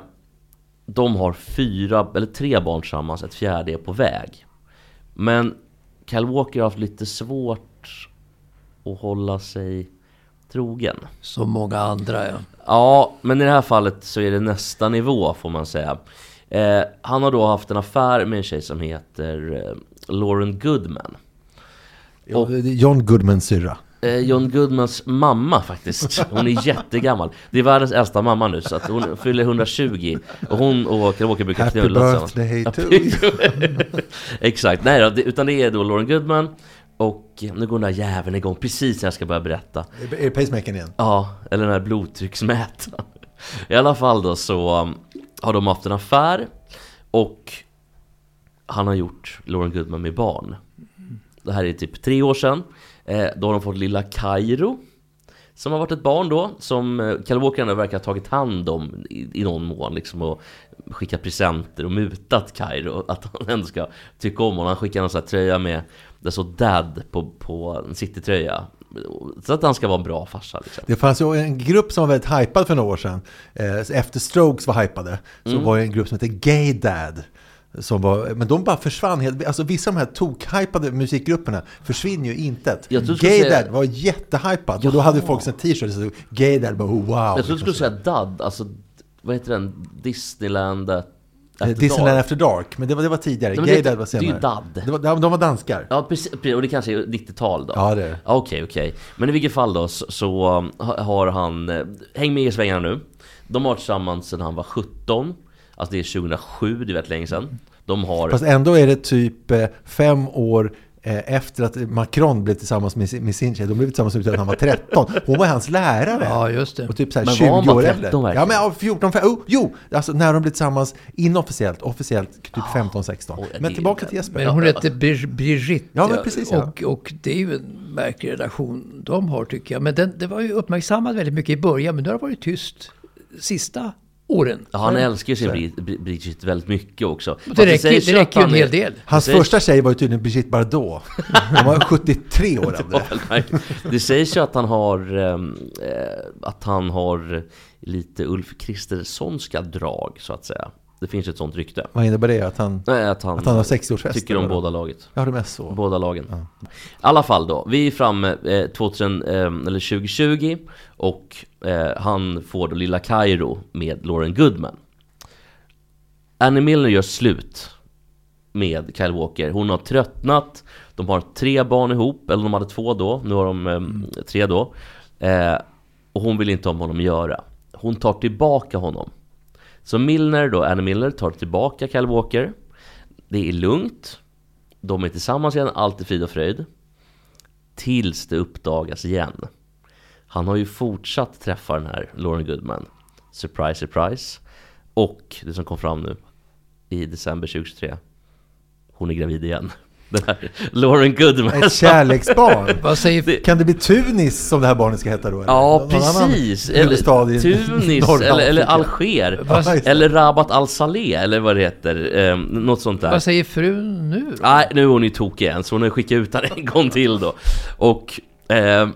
de har fyra, eller tre barn tillsammans, ett fjärde är på väg. Men Kyle Walker har haft lite svårt att hålla sig trogen. Som många andra, ja. Ja, men i det här fallet så är det nästa nivå, får man säga. Eh, han har då haft en affär med en tjej som heter eh, Lauren Goodman. Och, John Goodmans syrra. Eh, John Goodmans mamma faktiskt. Hon är jättegammal. Det är världens äldsta mamma nu, så att hon fyller hundratjugo. Och hon och Kyle Walker brukar Happy knulla birthday to you. Exakt, nej då, det, utan det är då Lauren Goodman. Och nu går den där jäveln igång precis när jag ska börja berätta. Är det pacemakern igen? Ja, eller den här blodtrycksmätaren. I alla fall då så um, har de haft en affär. Och han har gjort Lauren Goodman med barn. Det här är typ tre år sedan. eh, Då har de fått lilla Kairo, som har varit ett barn då, som eh, Kyle Walker verkar ha tagit hand om i, i någon mån liksom, och skickat presenter och mutat Kairo att han ändå ska tycka om honom. Han skickar en sån här tröja med det så dad på, på en citytröja, så att han ska vara en bra farsa liksom. Det fanns ju en grupp som var väldigt hypad för några år sedan. eh, Efter Strokes var hypade, så Mm. var det en grupp som heter Gay Dad, som var, men de bara försvann helt. Alltså vissa av de här tok-hypade musikgrupperna försvinner ju inte. Jag tror du skulle Gay säga- Dad var jättehypad, och då hade folk sina t-shirts så Gay Dad bara wow. Jag tror du skulle säga dad, alltså vad heter den? Disneyland Eh, After Disneyland Dark. After Dark, men det var, det var tidigare. Nej, men Gay det- Dad var det är ju senare. Dad. Det var, de, de var danskar. Ja, precis, precis, och det kanske är nittiotal då. Ja, det är det. Okej, okej. Men i vilket fall då så, så um, ha- har han eh, häng med i svängarna nu. De har tillsammans sedan han var sjutton. Alltså det är tjugohundrasju, det är väldigt länge sedan. De har Fast ändå är det typ eh, fem år eh, efter att Macron blev tillsammans med, med sin tjej. De blev tillsammans utan att han var tretton. Hon var hans lärare. Ja, just det. Och typ så här Men tjugo var han bara år tretton äldre. verkligen? Ja, men ja, fjorton, femton, oh, jo, alltså när de blev tillsammans inofficiellt, officiellt typ femton sexton. Oj, det Men är- tillbaka till Jesper. Men hon heter Bir- Brigitte. Ja, men precis, ja. och, och det är ju en märklig relation de har, tycker jag. Men den, det var ju uppmärksammat väldigt mycket i början, men nu har det varit tyst sista åren. Ja, han älskar ju sin Bri- Brigitte väldigt mycket också. Och det räcker, det räcker ju en hel del. Hans sägs- första tjej var ju tydligen Brigitte Bardot. Hon var sjuttiotre år äldre. Det sägs ju att han har ehm, eh, att han har lite Ulf Kristerssonska drag, så att säga. Det finns ett sånt rykte. Vad innebär det? Att han, Nej, att han, att han har sextioårsfest? tycker om eller? båda laget. Ja, det är mest så. Båda lagen. I alla fall då, vi är framme eh, tvåtusen, eh, eller tjugo tjugo och eh, han får då lilla Kairo med Lauren Goodman. Annie Milner gör slut med Kyle Walker. Hon har tröttnat. De har tre barn ihop, eller de hade två då. Nu har de eh, tre då. Eh, och hon vill inte om honom göra. Hon tar tillbaka honom. Så Milner då, Annie Milner tar tillbaka Kyle Walker. Det är lugnt. De är tillsammans igen, allt är frid och fröjd. Tills det uppdagas igen. Han har ju fortsatt träffa den här Lauren Goodman. Surprise, surprise. Och det som kom fram nu i december tjugohundratjugotre. Hon är gravid igen. Den här Lauren Goodman. Ett kärleksbarn. Vad säger... Kan det bli Tunis som det här barnet ska heta då? Eller? Ja, Någon annan precis. huvudstad Eller i Tunis, norra eller, eller Afrika. Alger. Ja, just det. Eller Rabat al-Saleh, eller vad det heter. Eh, något sånt där. Vad säger frun nu då? Nej, nu är hon ju tokig igen, så hon har skickat ut henne en gång till då. Och eh,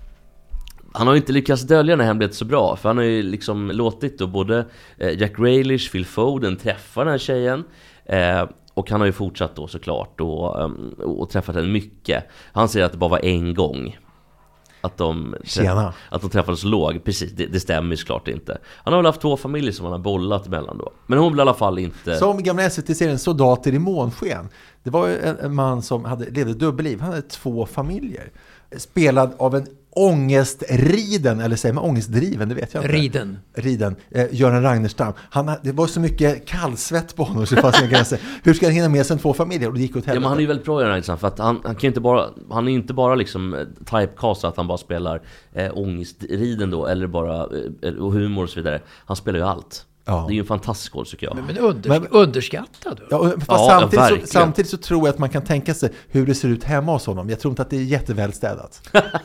han har ju inte lyckats dölja den här hemligheten så bra. För han har ju liksom låtit då både eh, Jack Grealish, Phil Foden träffa den här tjejen. Eh, och han har ju fortsatt då såklart och, um, och träffat henne mycket. Han säger att det bara var en gång att de, Tjena. att de träffades låg. Precis, det, det stämmer ju såklart inte. Han har väl haft två familjer som han har bollat mellan då. Men hon vill i alla fall inte... Som gamla S V T-serien Soldater i månsken. Det var ju en, en man som hade, levde dubbelliv. Han hade två familjer. Spelad av en ångestriden, eller säger man ångestdriven, det vet jag inte. Riden. Riden, eh, Göran Ragnerstam. Han, det var så mycket kallsvett på honom så det fanns inga gränser. Hur ska han hinna med sen två familjer? Och det gick åt Ja, helvete. men han är ju väldigt bra i den här liksom, för att han, han kan inte bara, han är inte bara liksom eh, typecast att han bara spelar eh, ångestriden då, eller bara eh, och humor och så vidare. Han spelar ju allt. Ja. Det är ju en fantastisk skål, tycker jag. Men, men, under, Men- underskattad. Ja, och- fast Ja, samtidigt, verkligen. så, samtidigt så tror jag att man kan tänka sig hur det ser ut hemma hos honom. Jag tror inte att det är jättevälstädat.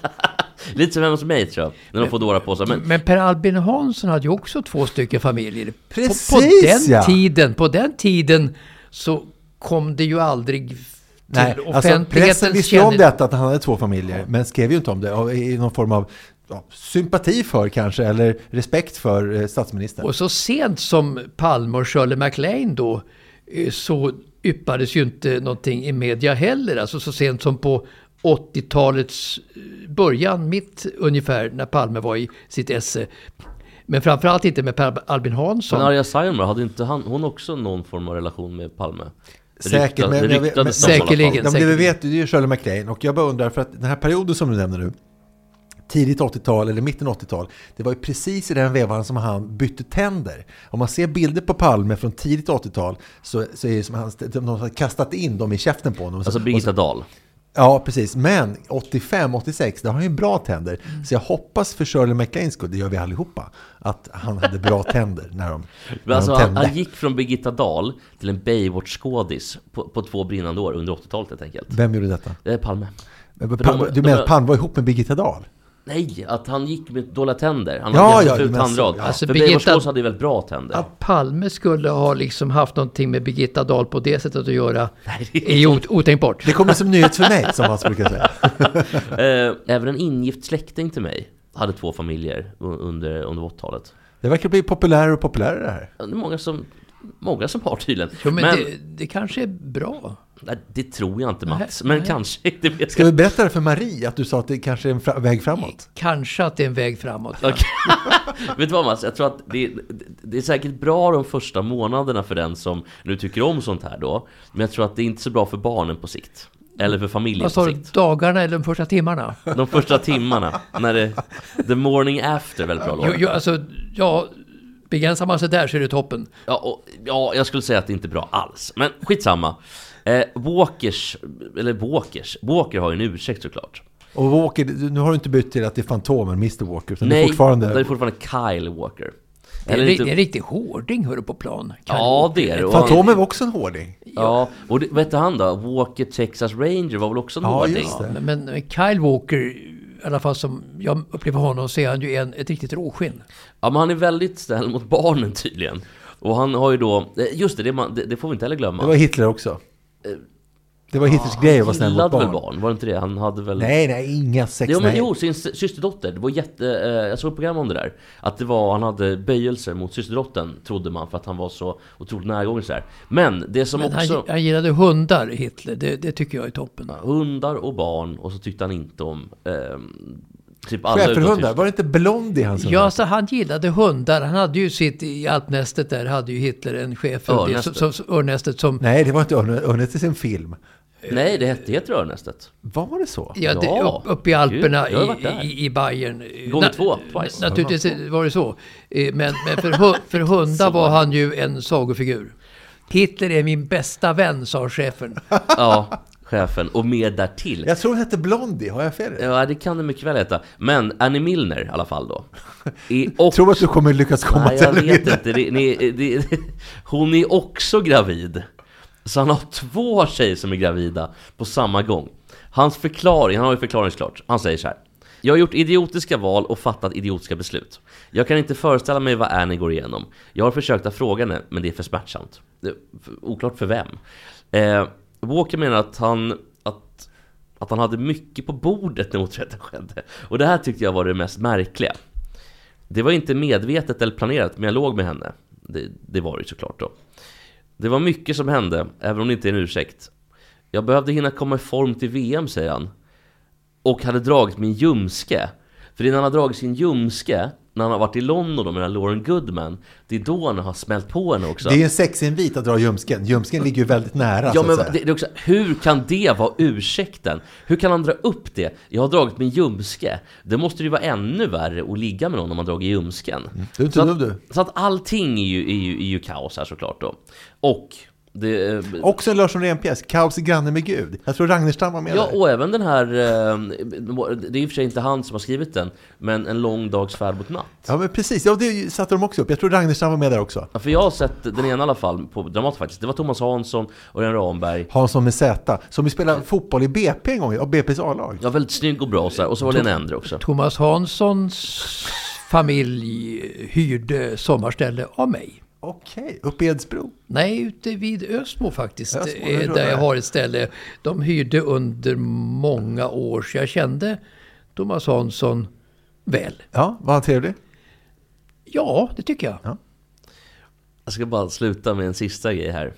Lite som hemma hos mig, tror jag. När de får dåra på sig. Men Men Per Albin Hansson hade ju också två stycken familjer. Precis, på, på den ja. tiden, på den tiden så kom det ju aldrig till Nej, alltså offentlighetens pressen visste ju om kännedom. detta att han hade två familjer, men skrev ju inte om det och i någon form av ja, sympati för kanske, eller respekt för eh, statsministern. Och så sent som Palme och Shirley MacLaine då, eh, så yppades ju inte någonting i media heller. Alltså så sent som på åttiotalets början, mitt ungefär, när Palme var i sitt esse. Men framförallt inte med Per Albin Hansson. Men Arja Saijonmaa, hade inte han, hon också någon form av relation med Palme? Säkert, Ryktad- men- det men- ryktades men- om i alla fall. Säkerligen. Ja, men det vi vet det är ju Shirley MacLaine, och jag bara undrar, för att den här perioden som du nämner nu, tidigt åttiotal eller mitten åttiotal, det var ju precis i den vevan som han bytte tänder. Om man ser bilder på Palme från tidigt åttiotal så, så är det som att han, de har kastat in dem i käften på honom. Alltså Birgitta Dahl. Ja, precis. Men åttiofem åttiosex, där har han ju bra tänder. Mm. Så jag hoppas för Shirley MacLaines skull, det gör vi allihopa, att han hade bra tänder när de, Men när alltså, de han, tände. han gick från Birgitta Dahl till en Baywatch-skådis på, på två brinnande år under åttiotalet helt enkelt. Vem gjorde detta? Det är Palme. Men, de- Palme- du de- menar att Palme var ihop med Birgitta Dahl? Nej, att han gick med dåliga tänder. Han Ja, hade ja, jätteful men så- tandrad. ja. Alltså, För Birgitta- Baywatch-skådis hade ju väldigt bra tänder. Att Palme skulle ha liksom haft någonting med Birgitta Dahl på det sättet att göra Nej, det är ju ot- otänkbart. Det kommer som nyhet för mig, som man brukar säga. Eh, även en ingift släkting till mig hade två familjer u- under, under åttiotalet. Det verkar bli populärare och populärare det här. Det är många som, många som har tydligen. Jo, men men det, det kanske är bra. nej, det tror jag inte, Mats. Nej, men nej. kanske. Det vet Ska jag. vi berätta det för Marie, att du sa att det kanske är en fra- väg framåt? Kanske att det är en väg framåt. Ja. Okej. Vet du vad, Mats? Jag tror att det, det är säkert bra de första månaderna för den som nu tycker om sånt här då. Men jag tror att det är inte så bra för barnen på sikt. Eller för familjen Vad på sa du, sikt. dagarna eller de första timmarna? De första timmarna. När det, the morning after är väldigt bra låt. Jo, jo, alltså, ja, begränsar man sig där så är det toppen. Ja, och, ja, jag skulle säga att det inte är bra alls. Men skitsamma. Eh, Walkers, eller Walkers, Walker har ju en ursäkt såklart. Och Walker, nu har du inte bytt till att det är Fantomen, mister Walker. Utan Nej, det är fortfarande... det är fortfarande Kyle Walker. Det är, inte... det är en riktig hårding, hör du på plan. Kyle ja, Walker. det är det. Fantomen var också en hårding. Ja, och det, vet du han då? Walker Texas Ranger var väl också en ja, hårding. Just det. Men, men Kyle Walker, i alla fall som jag upplever honom, så är han ju en, ett riktigt råskinn. Ja, men han är väldigt snäll mot barnen tydligen. Och han har ju då, just det, det, man, det, det får vi inte heller glömma. Det var Hitler också. Det var Hitlers ja, grej att vara snäll mot barn. Väl barn. Var det inte det? Han hade väl... Nej, nej, inga sex. Jo, men, nej. jo, sin systerdotter. Det var jätte... Eh, jag såg ett program om det där. Att det var, han hade böjelser mot systerdottern, trodde man, för att han var så otroligt närgången så här. Men det som men också... Han, han gillade hundar, Hitler. Det, det tycker jag är toppen. Ja, hundar och barn. Och så tyckte han inte om... Eh, typ alla schäferhundar, var det inte Blondie han som ja, så han gillade hundar. Han hade ju sitt i Alpnästet där, hade ju Hitler en chef. Örnästet. Som, som, Örnästet som... Nej, det var inte Örnästet i en film. Nej, det hette heter Örnästet. Var det så? Ja, det, ja. upp, upp i Alperna Gud, i, i, i Bayern. Gånger två, twice. Naturligtvis var det så. Men, men för, för hundar var han ju en sagofigur. Hitler är min bästa vän, sa chefen. Ja, chefen. Och mer därtill. Jag tror det hette Blondie, har jag fel? Ja, det kan det mycket väl heta. Men Annie Milner i alla fall då. Och... tror att du kommer lyckas komma Nej, till jag det. vet inte. Det, det, det, hon är också gravid. Så han har två tjejer som är gravida på samma gång. Hans förklaring, han har ju förklaringsklart. Han säger så här: jag har gjort idiotiska val och fattat idiotiska beslut. Jag kan inte föreställa mig vad Annie går igenom. Jag har försökt att fråga henne, men det är för smärtsamt. Det är för, oklart för vem. Eh, Walker menar att han, att, att han hade mycket på bordet när moträtten skedde. Och det här tyckte jag var det mest märkliga. Det var inte medvetet eller planerat, men jag låg med henne. Det, det var det såklart då. Det var mycket som hände, även om det inte är en ursäkt. Jag behövde hinna komma i form till V M, säger han. Och hade dragit min ljumske. För innan han har dragit sin ljumske, när han har varit i London med Lauren Goodman, det är då han har smält på henne också. Det är en sexinvit att dra ljumsken. Ljumsken ligger ju väldigt nära. Ja, så men att säga. det, det är också, hur kan det vara ursäkten? Hur kan han dra upp det? Jag har dragit min ljumske. Det måste ju vara ännu värre att ligga med någon om man dragit ljumsken. Mm. Du är inte så, dum, att, så att allting är ju, är, ju, är ju kaos här såklart då. Och det, också en Lars Norén-pjäs, Kaos i granne med Gud. Jag tror Ragnerstam var med ja, där. och även den här, det är i och för sig inte han som har skrivit den, men En lång dags färd mot natt. Ja, men precis. Ja, det satte de också upp. Jag tror Ragnerstam var med där också. Ja, för jag har sett den ena i alla fall på Dramat faktiskt. Det var Thomas Hansson och Jan Ramberg. Hansson med Z, som vi spelade fotboll i B P en gång, av B P:s A-lag. Ja, väldigt snygg och bra så här. Och så var det en ändre också. Thomas Hanssons familj hyrde sommarställe av mig. Okej, uppe i Edsbro? Nej, ute vid Ösmo faktiskt. Ösmo, eh, där jag har ett ställe. De hyrde under många år, så jag kände Thomas Hansson väl. Ja, var han trevlig? Ja, det tycker jag. Ja. Jag ska bara sluta med en sista grej här.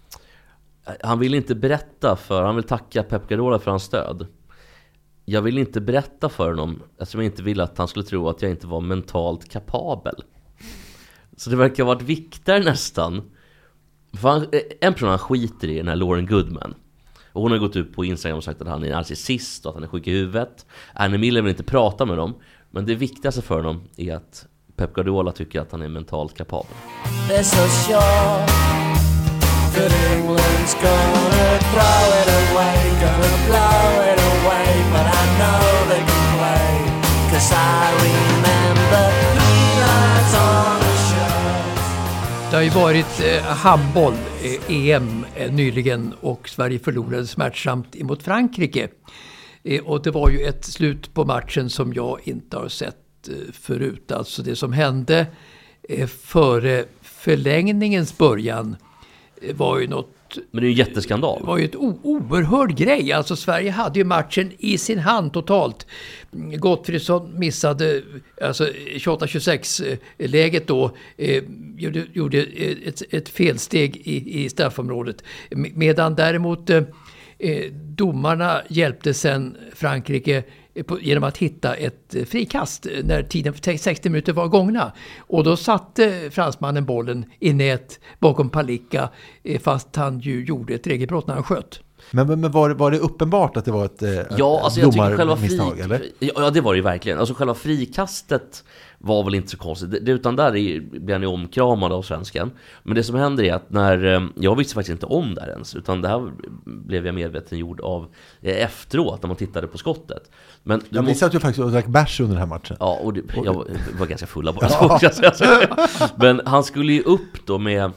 Han vill inte berätta för, han vill tacka Pep Guardiola för hans stöd. Jag vill inte berätta för honom, eftersom jag inte ville att han skulle tro att jag inte var mentalt kapabel. Så det verkar ha varit viktigare nästan. För han, en person han skiter i den här Lauren Goodman. Och hon har gått ut på Instagram och sagt att han är narcissist och att han är sjuk i huvudet. Annie Miller vill inte prata med dem. Men det viktigaste för honom är att Pep Guardiola tycker att han är mentalt kapabel. They're so sure that England's gonna throw it away, gonna blow it away, but I know they can play, 'cause I remember three nights on the show. Det har ju varit eh, handboll, eh, E M eh, nyligen, och Sverige förlorade smärtsamt emot Frankrike. Eh, och det var ju ett slut på matchen som jag inte har sett eh, förut. Alltså det som hände eh, före förlängningens början eh, var ju något. Men det är ju en jätteskandal. Det var ju ett o- oerhörd grej. Alltså Sverige hade ju matchen i sin hand totalt. Gottfridsson missade alltså tjugoåtta tjugosex läget då. Eh, gjorde, gjorde ett, ett felsteg i, i straffområdet. Medan däremot eh, domarna hjälpte sen Frankrike på, genom att hitta ett frikast när tiden för sextio minuter var gångna. Och då satte fransmannen bollen i nät bakom Palika, fast han ju gjorde ett regelbrott när han sköt. Men, men, men var, det, var det uppenbart att det var ett eh, Ja, alltså jag tycker själva domarmisstag, fri... eller? Ja, det var det ju verkligen. Alltså själva frikastet var väl inte så konstigt. Det, det, utan där är, blir han ju omkramad av svensken. Men det som händer är att när, jag visste faktiskt inte om det här ens, utan det här blev jag medveten gjord av efteråt när man tittade på skottet. Men jag visste att du faktiskt drack bärs under den här matchen. Ja, och det, jag var, var ganska fulla bara. Ja. Men han skulle ju upp då med,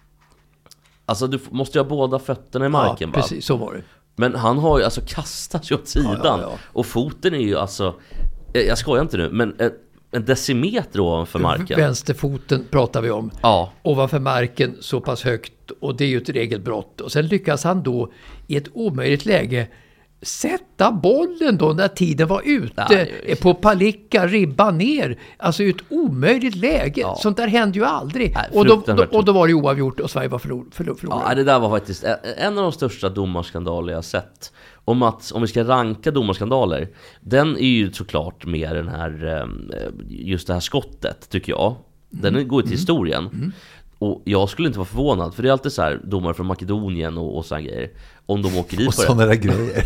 alltså du måste ju ha båda fötterna i marken. Ja, precis, så var det. Men han har ju alltså kastat sig åt sidan. Ja, ja, ja. Och foten är ju alltså, jag skojar inte nu, men en decimeter ovanför marken. Vänsterfoten pratar vi om. Ja. Ovanför marken så pass högt, och det är ju ett regelbrott. Och sen lyckas han då i ett omöjligt läge sätta bollen då när tiden var ute. Nej, på Palicka, ribba ner. Alltså i ett omöjligt läge. Ja. Sånt där hände ju aldrig. Nej, och, då, då, och då var det oavgjort och Sverige var förlor, förlor, förlorade. Ja, det där var faktiskt en av de största domarskandaler jag sett. Om att, om vi ska ranka domarskandaler, den är ju såklart mer den här, just det här skottet tycker jag. Den mm. går till historien. Mm. Och jag skulle inte vara förvånad, för det är alltid så här domare från Makedonien och, och sådana grejer, om de åker dit och på sådana där grejer.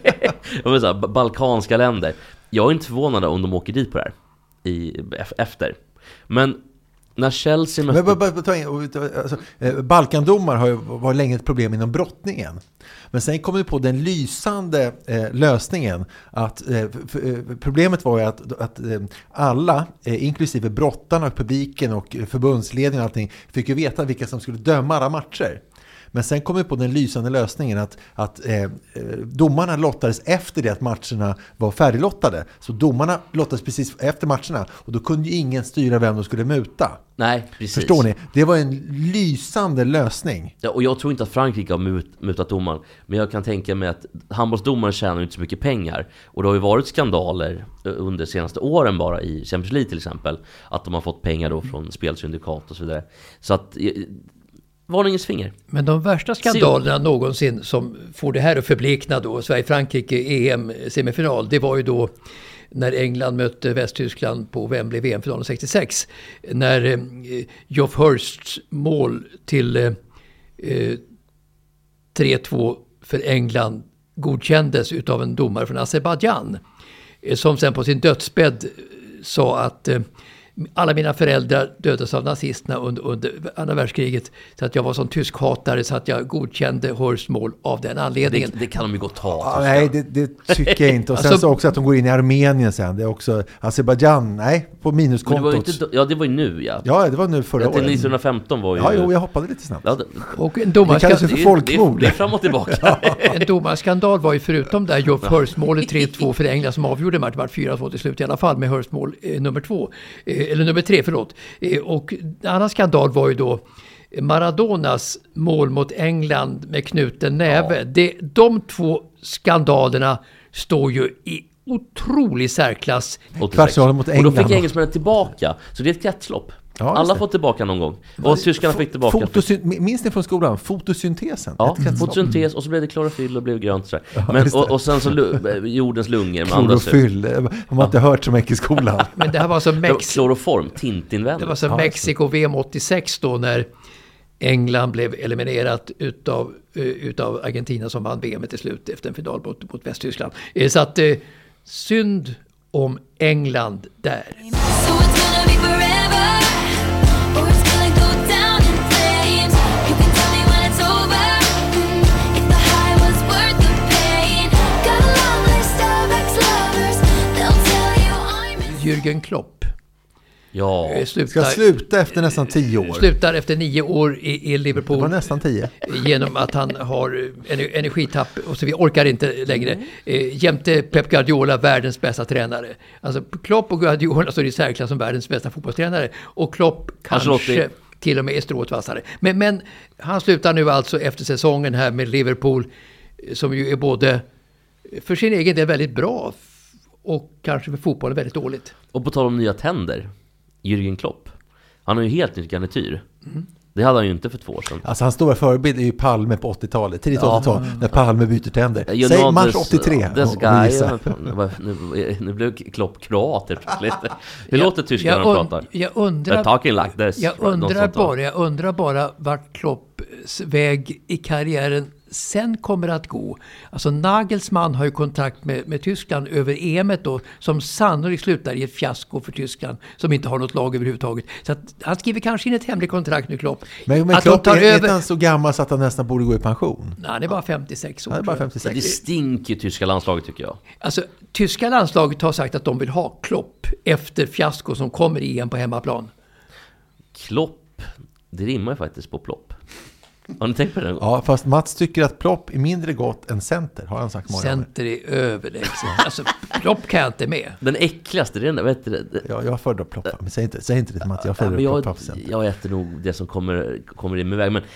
Jag vill säga, balkanska länder. Jag är inte förvånad om de åker dit på det här i, efter. Men när Chelsea mötte... Men, bara, bara, ta in, alltså, Balkandomar har ju varit länge ett problem inom brottningen. Men sen kom vi på den lysande eh, lösningen att eh, f- f- problemet var ju att, att eh, alla, eh, inklusive brottarna och publiken och förbundsledningen och allting, fick ju veta vilka som skulle döma alla matcher. Men sen kom vi på den lysande lösningen att, att eh, domarna lottades efter det att matcherna var färdiglottade. Så domarna lottades precis efter matcherna, och då kunde ju ingen styra vem de skulle muta. Nej, precis. Förstår ni? Det var en lysande lösning. Ja, och jag tror inte att Frankrike har mut, mutat domaren, men jag kan tänka mig att handbollsdomaren tjänar inte så mycket pengar. Och det har ju varit skandaler under de senaste åren bara i Champions League till exempel, att de har fått pengar då från spelsyndikat och så vidare. Så att... varningens finger. Men de värsta skandalerna någonsin som får det här att förblekna då, Sverige-Frankrike E M-semifinal, det var ju då när England mötte Västtyskland på Wembley V M-finalen sextiosex. När eh, Geoff Hursts mål till eh, tre två för England godkändes utav en domare från Azerbaijan, eh, som sen på sin dödsbädd sa att eh, alla mina föräldrar dödades av nazisterna under, under andra världskriget, så att jag var sån tyskhatare så att jag godkände Hursts mål av den anledningen. Det, det kan de ju gott ha. Ja, nej, det, det tycker jag inte. Och sen alltså, så också att de går in i Armenien sen. Det är också Azerbaijan, nej, på minuskontot. Det ja, det var ju nu, ja. Ja, det var nu förra året. nittonhundrafemton var ju... Ja, jo, jag hoppade lite snabbt. Ja, det, och en domarskandal... Det kallas för folkmord. Det är fram och tillbaka. En domarskandal var ju förutom där Geoff Hursts målet tre två för England som avgjorde matchen, var fyra två till slut i alla fall med Hursts mål eh, nummer två. Eh, eller nummer tre, förlåt. Och en annan skandal var ju då Maradonas mål mot England med knuten näve. Ja. Det, de två skandalerna står ju i otrolig särklass. Kvartsfinalen mot England. Och då fick engelsmännen tillbaka. Så det är ett kretslopp. Ja, alla fått tillbaka någon gång. Och tyskarna fick tillbaka. Fotosyn- minns ni från skolan? Fotosyntesen. Ja, fotosyntes, och så blev det klorofyll och blev grönt. Så ja, men, och, och sen så lu- jordens lungor. Klorofyll, har man inte hört så mycket i skolan. Men det här var så Mex- kloroform, Tintinvänner. Det var så ja, Mexiko V M åttiosex då, när England blev eliminerat utav, utav Argentina som vann V M till slut efter en final mot, mot Västtyskland. Så att eh, synd om England där. Jürgen Klopp. Ja. Slutar, ska sluta efter nästan tio år. Slutar efter nio år i, i Liverpool. Det var nästan tio. Genom att han har energitapp och så vi orkar inte längre. Eh, jämte Pep Guardiola, världens bästa tränare. Alltså Klopp och Guardiola står i särklass som världens bästa fotbollstränare. Och Klopp kanske till och med är strået vassare. Men, men han slutar nu alltså efter säsongen här med Liverpool, som ju är både för sin egen del väldigt bra och kanske för fotbollen väldigt dåligt. Och på tal om nya tänder, Jürgen Klopp, han har ju helt nytt garnityr. Mm. Det hade han ju inte för två år sedan. Alltså hans stora förebild är ju Palme på åttiotalet, tidigt ja. åttiotal, när Palme byter tänder. You Säg know, mars åttiotre. This guy, nu, nu blev Klopp kroater plötsligt. Hur jag, låter tyskarna när de pratar? Jag undrar, talking like this, jag undrar bara, jag undrar bara vart Klopps väg i karriären sen kommer att gå. Alltså Nagelsmann har ju kontrakt med, med Tyskland över E M:et då, som sannolikt slutar i ett fiasko för Tyskland som inte har något lag överhuvudtaget. Så att han skriver kanske in ett hemligt kontrakt nu, Klopp. Men, men att Klopp tar är, över... är han så gammal så att han nästan borde gå i pension? Nej, det är bara femtiosex år. Han är bara femtiosex. Det stinker tyska landslaget tycker jag. Alltså, tyska landslaget har sagt att de vill ha Klopp efter fiasko som kommer i E M på hemmaplan. Klopp, det rimmar ju faktiskt på plopp. Har ni tänkt på det? Ja, fast Mats tycker att Klopp är mindre gott än center, har han sagt många gånger. Center är överlägset. Alltså, Klopp kan jag inte med. Den äckligaste, det är den, vet du det? Ja, jag föredrar Klopp. Men säg inte, säg inte det till Mats, jag föredrar Ja, Klopp jag, på center. jag äter nog det som kommer, kommer in med väg. Men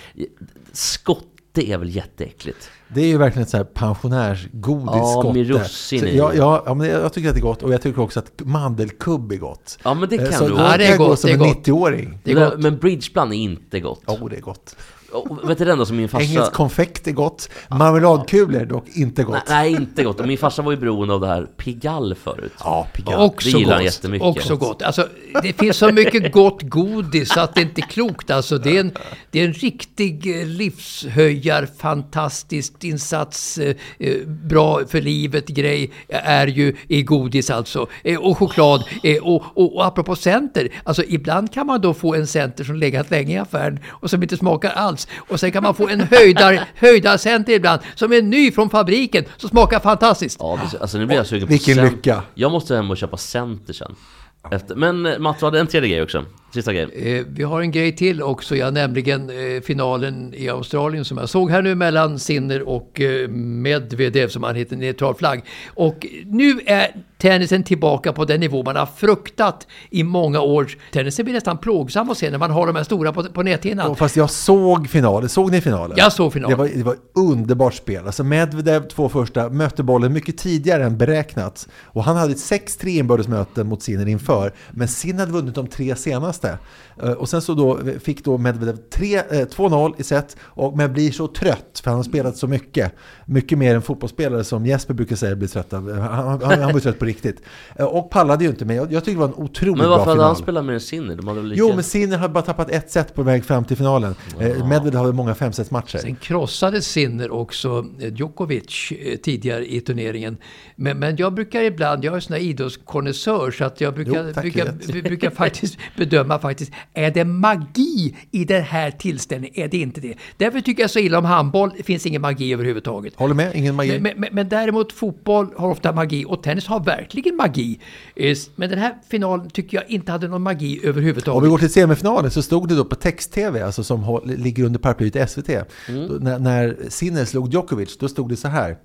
skott, det är väl jätteäckligt. Det är ju verkligen ett så här pensionärsgodis Ja, skott. med russin i. Ja, ja, ja, men jag tycker att det är gott. Och jag tycker också att mandelkubb är gott. Ja, men det kan så du. då Ja, kan det är jag gå gott, som det är en gott. nittioåring. Det är men, gott. men bridgeplan är inte gott. Ja, oh, det är gott. Och, vet du den då som min farsa... Engelsk konfekt är gott. Marmeladkulor är dock inte gott. Nej, nej, inte gott. Och min farsa var ju beroende av det här Pigalle förut. Ja, Pigalle. Också Det gillar han gott. jättemycket. Också gott. Alltså, det finns så mycket gott godis så att det inte är klokt. Alltså, det, är en, det är en riktig eh, livshöjar, fantastiskt insats, eh, eh, bra för livet grej är ju i godis alltså. Eh, och choklad. Eh, och, och, och apropå center, alltså ibland kan man då få en center som legat länge i affären och som inte smakar alls. Och sen kan man få en höjdar, höjdarcenter ibland som är ny från fabriken som smakar fantastiskt. Ja, det, alltså nu blir jag sugen på Vilken cent- lycka. Jag måste hem och köpa center sen. Efter. Men eh, Matt, hade en tredje grej också. Sista grejen. Eh, vi har en grej till också, ja, nämligen eh, finalen i Australien som jag såg här nu mellan Sinner och eh, Medvedev som han heter, neutral flagg. Och nu är tennisen tillbaka på den nivå man har fruktat i många år. Tennisen blir nästan plågsam att se när man har de här stora på, på näthinnan. Ja, fast jag såg finalen. Såg ni finalen? Jag såg finalen. Det var, det var underbart spel. Alltså Medvedev, två första, mötte bollen mycket tidigare än beräknat. Och han hade ett sex tre inbördesmöten mot Sinner inför. Men Sinner hade vunnit de tre senaste. Och sen så då fick då Medvedev två noll i set. Och men blir så trött för han har spelat så mycket. Mycket mer än fotbollsspelare som Jesper brukar säga blir trött av. Han, han, han var trött på riktigt. Och pallade ju inte med. Jag, jag tyckte det var en otroligt bra final. Men varför hade han spelat med Sinner? De hade lika... Jo, men Sinner hade bara tappat ett set på väg fram till finalen. Wow. Medvedev hade många femsetsmatcher. Sen krossade Sinner också Djokovic tidigare i turneringen. Men, men jag brukar ibland, jag är en sån här idrottskonnässör så att jag brukar, Jo, tack, brukar, brukar faktiskt bedöma faktiskt, är det magi i den här tillställningen? Är det inte det? Därför tycker jag så illa om handboll, det finns ingen magi överhuvudtaget. Håller med, ingen magi. Men, men, men däremot fotboll har ofta magi och tennis har verkligen magi. Men den här finalen tycker jag inte hade någon magi överhuvudtaget. Om vi går till semifinalen så stod det då på text-tv, alltså som håll, ligger under paraplyet S V T. Mm. Då, när, när Sinner slog Djokovic, då stod det så här: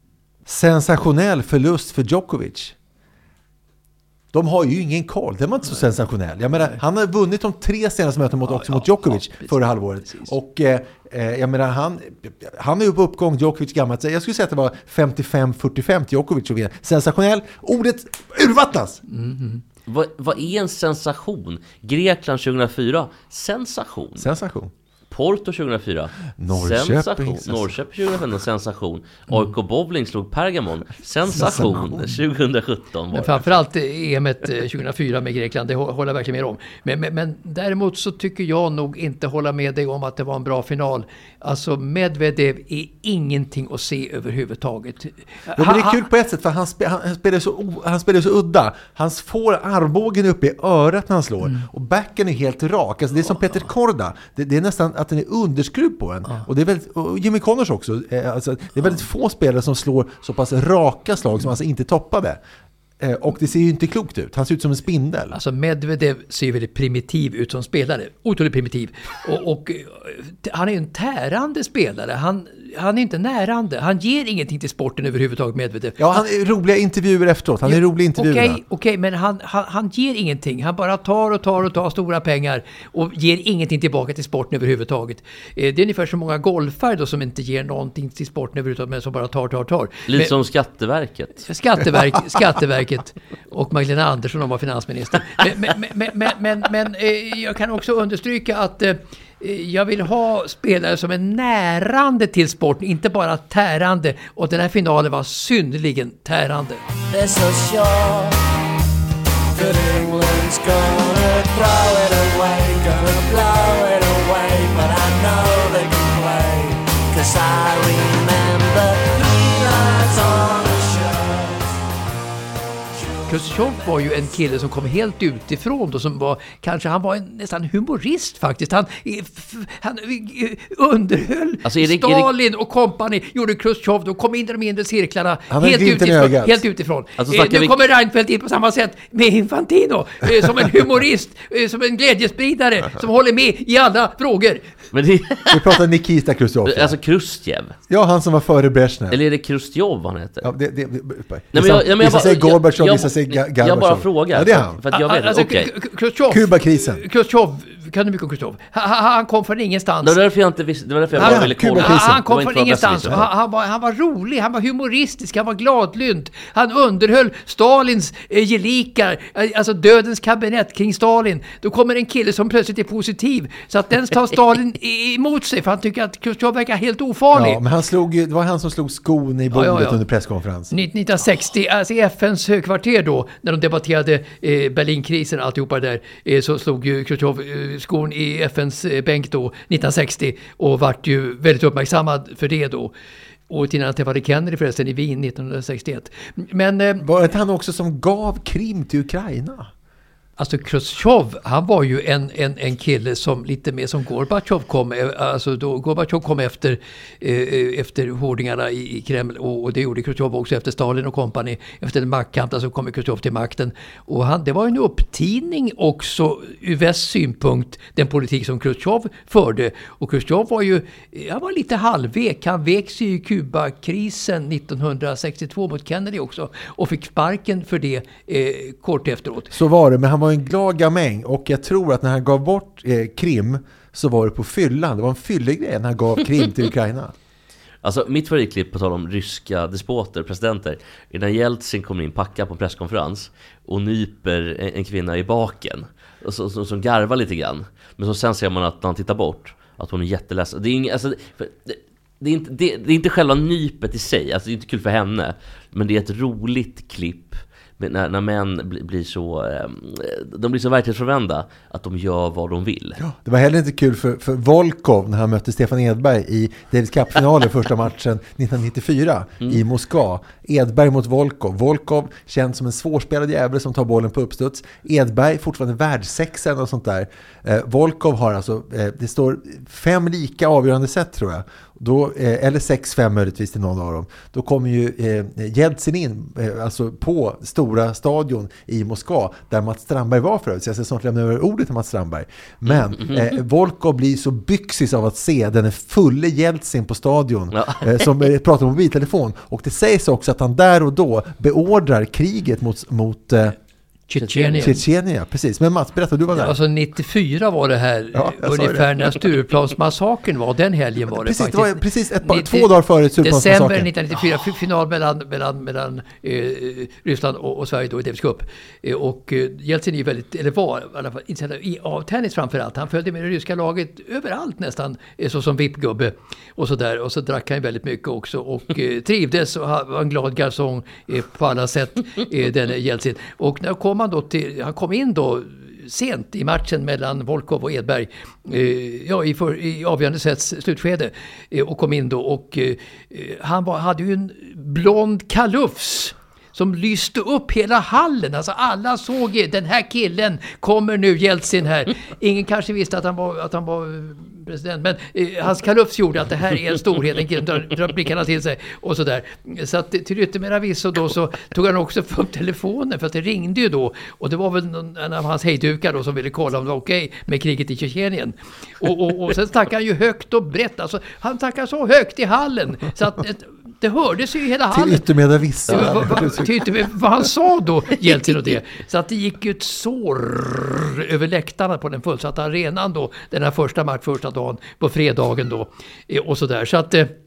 sensationell förlust för Djokovic. De har ju ingen koll. Det var inte så sensationell. Jag menar, han har vunnit de tre senaste mötena mot, Ja, också ja, mot Djokovic ja, förra halvåret. Precis. Och eh, jag menar, han, han är ju på uppgång, Djokovic gammalt. Jag skulle säga att det var femtiofem fyrtiofem till Djokovic och vinner. Sensationell. Ordet urvattnas! Mm-hmm. Vad, vad är en sensation? Grekland tjugohundrafyra, sensation. Sensation. Porto tjugohundrafyra, Norrköping, sensation. sensation. Norrköping tjugohundrafemton, sensation. A I K Bowling slog Pergamon, sensation. tjugosjutton var Men det. framförallt E M tjugohundrafyra med Grekland, det håller jag verkligen med om. Men, men, men däremot så tycker jag nog inte hålla med dig om att det var en bra final. Alltså Medvedev är ingenting att se överhuvudtaget. Ja, men det är kul på ett sätt för han, spe, han, han, spelar så, han spelar så udda. Han får armbågen uppe i örat när han slår. Mm. Och backen är helt rak. Alltså det är som Peter Korda. Det, det är nästan att den är underskruv på en. Ja. Och det är väldigt, och Jimmy Connors också. Alltså, det är väldigt få spelare som slår så pass raka slag som alltså inte toppade. Och det ser ju inte klokt ut. Han ser ut som en spindel. Alltså Medvedev ser ju väldigt primitiv ut som spelare. Otroligt primitiv. Och, och han är ju en tärande spelare. Han, han är inte närande. Han ger ingenting till sporten överhuvudtaget, Medvedev. Ja, han är roliga intervjuer efteråt. Han är rolig i intervjuerna. Okej, okay, okay, men han, han, han ger ingenting. Han bara tar och tar och tar stora pengar och ger ingenting tillbaka till sporten överhuvudtaget. Det är ungefär så många golfare då som inte ger någonting till sporten överhuvudtaget men som bara tar, tar, tar. Lite men, som Skatteverket. Skatteverk, Skatteverket och Magdalena Andersson om var finansminister. Men, men, men, men, men, men eh, jag kan också understryka att eh, jag vill ha spelare som är närande till sporten, inte bara tärande. Och den här finalen var synnerligen tärande. They're so sure that England's gonna throw it away, gonna blow it away, but I know they can play, 'cause 'cause I remember three lines on a shirt. Khrushchev var ju en kille som kom helt utifrån då, som var, kanske han var en, nästan humorist faktiskt. Han, han underhöll alltså, Erik, Stalin Erik... och kompani, gjorde Khrushchev, då kom in i de mindre cirklarna helt utifrån, helt utifrån. Alltså, eh, nu vi... kommer Reinfeldt in på samma sätt med Infantino, eh, som en humorist, eh, som en glädjespridare, som håller med i alla frågor. Men det... Vi pratar Nikita Khrushchev. Alltså Khrushchev. Ja, han som var före Brezhnev. Eller är det Khrushchev han heter? Ja, det, det, det, Nej, men jag, jag, vissa säger Gorbachev, jag, vissa säger Gorbachev. Jag bara frågar. Ja, det är han. För att jag vet, alltså, okej. Khrushchev, Kubakrisen. Khrushchev, kan du mycket om Khrushchev? Han, han kom från ingenstans. Det var därför jag inte visste, det var därför jag Han, bara ville kolla. han, han kom Det var från inte ingenstans. Han, han, var, han var rolig, han var humoristisk, han var gladlynt. Han underhöll Stalins eh, gelikar, eh, alltså dödens kabinett kring Stalin. Då kommer en kille som plötsligt är positiv, så att den tar Stalin emot sig, för han tycker att Khrushchev verkar helt ofarlig. Ja, men han slog ju, det var han som slog skon i bordet ja, ja, ja. under presskonferensen. nittonhundrasextio, alltså i F N:s högkvarter då, när de debatterade eh, Berlinkrisen och alltihopa där, eh, så slog ju Khrushchev eh, skon i F N:s eh, bänk då, nittonhundrasextio, och vart ju väldigt uppmärksammad för det då. Och innan han träffade Kennedy förresten i Wien nittonhundrasextioett. Men... Eh, var det han också som gav Krim till Ukraina? Alltså Khrushchev, han var ju en, en, en kille som lite mer som Gorbachev kom, alltså då Gorbachev kom efter, eh, efter hårdingarna i, i Kreml, och, och det gjorde Khrushchev också efter Stalin och kompani, efter en maktkamp, alltså kom Khrushchev till makten. Och han, det var en upptidning också ur västs synpunkt, den politik som Khrushchev förde. Och Khrushchev var ju, han var lite halvvek, han vek sig i Kubakrisen nittonhundrasextiotvå mot Kennedy också, och fick sparken för det eh, kort efteråt. Så var det, men han var en glad gamäng, och jag tror att när han gav bort eh, Krim så var det på fyllan. Det var en fyllegrej när han gav Krim till Ukraina. Alltså mitt favoritklipp på tal om ryska despoter, presidenter, är när Jeltsin kommer in, packar på en presskonferens och nyper en, en kvinna i baken och så, så, som garvar lite grann. Men så sen ser man att när han tittar bort att hon är jätteledsen. Det är ing, alltså, det, det, är inte, det, det är inte själva nypet i sig, alltså det är inte kul för henne, men det är ett roligt klipp. När, när män blir, blir så eh, de blir så verklighetsförvända att de gör vad de vill. Ja, det var heller inte kul för, för Volkov när han mötte Stefan Edberg i Davis Cup-finalen första matchen nittonhundranittiofyra mm. i Moskva. Edberg mot Volkov. Volkov känd som en svårspelad jävel som tar bollen på uppstuds. Edberg fortfarande världssexan och sånt där. Eh, Volkov har alltså, eh, det står fem lika avgörande sätt tror jag. Då, eh, eller sex fem möjligtvis till någon av dem. Då kommer ju eh, Jeltsin in eh, alltså på stora stadion i Moskva där Mats Strandberg var förut. Så jag ska snart lämna över ordet till Mats Strandberg. Men eh, Volkov blir så byxis av att se den är fulle Jeltsin på stadion ja. eh, som eh, pratar om mobiltelefon. Och det sägs också att han där och då beordrar kriget mot... mot eh, Tjetjenien. Tjetjenien, precis. Men Mats, berätta, du var där. Ja, alltså nittiofyra var det här, ja, ungefär när Stureplansmassakern var, den helgen var det precis, faktiskt. Det var precis ett par, två dagar före Stureplansmassakern. December nittonhundranittiofyra, final mellan, mellan, mellan eh, Ryssland och, och Sverige då i Davis Cup. Eh, och eh, Jeltsin är ju väldigt, eller var i alla fall, i, av tennis framförallt. Han följde med det ryska laget överallt nästan, eh, så som vippgubbe och så där. Och så drack han väldigt mycket också och eh, trivdes och var en glad garçon eh, på alla sätt, eh, den Jeltsin. Och när kom han då till, han kom in då sent i matchen mellan Volkov och Edberg eh, ja, i, för, i avgörande sätts slutskede eh, och kom in då och eh, han var, hade ju en blond kalufs som lyste upp hela hallen. Alltså alla såg ju, den här killen kommer nu, Jeltsin här. Ingen kanske visste att han var, att han var president, men eh, hans kalufs gjorde att det här är en storhet, en kille drar, drar blickarna till sig och sådär. Så att till yttermera visso då så tog han också upp telefonen, för att det ringde ju då, och det var väl någon, en av hans hejdukar då som ville kolla om det var okej med kriget i Tjetjenien. Och, och, och sen tackade han ju högt och brett, alltså han tackade så högt i hallen så att ett, det hördes ju i hela hallen. Till yttermedda vissa. Ja, vad, vad, till yttermedda, vad han sa då, Jeltsin och det. Så att det gick ju ett sår över läktarna på den fullsatta arenan då. Den här första match, första dagen på fredagen då. Och så där. Så att eh,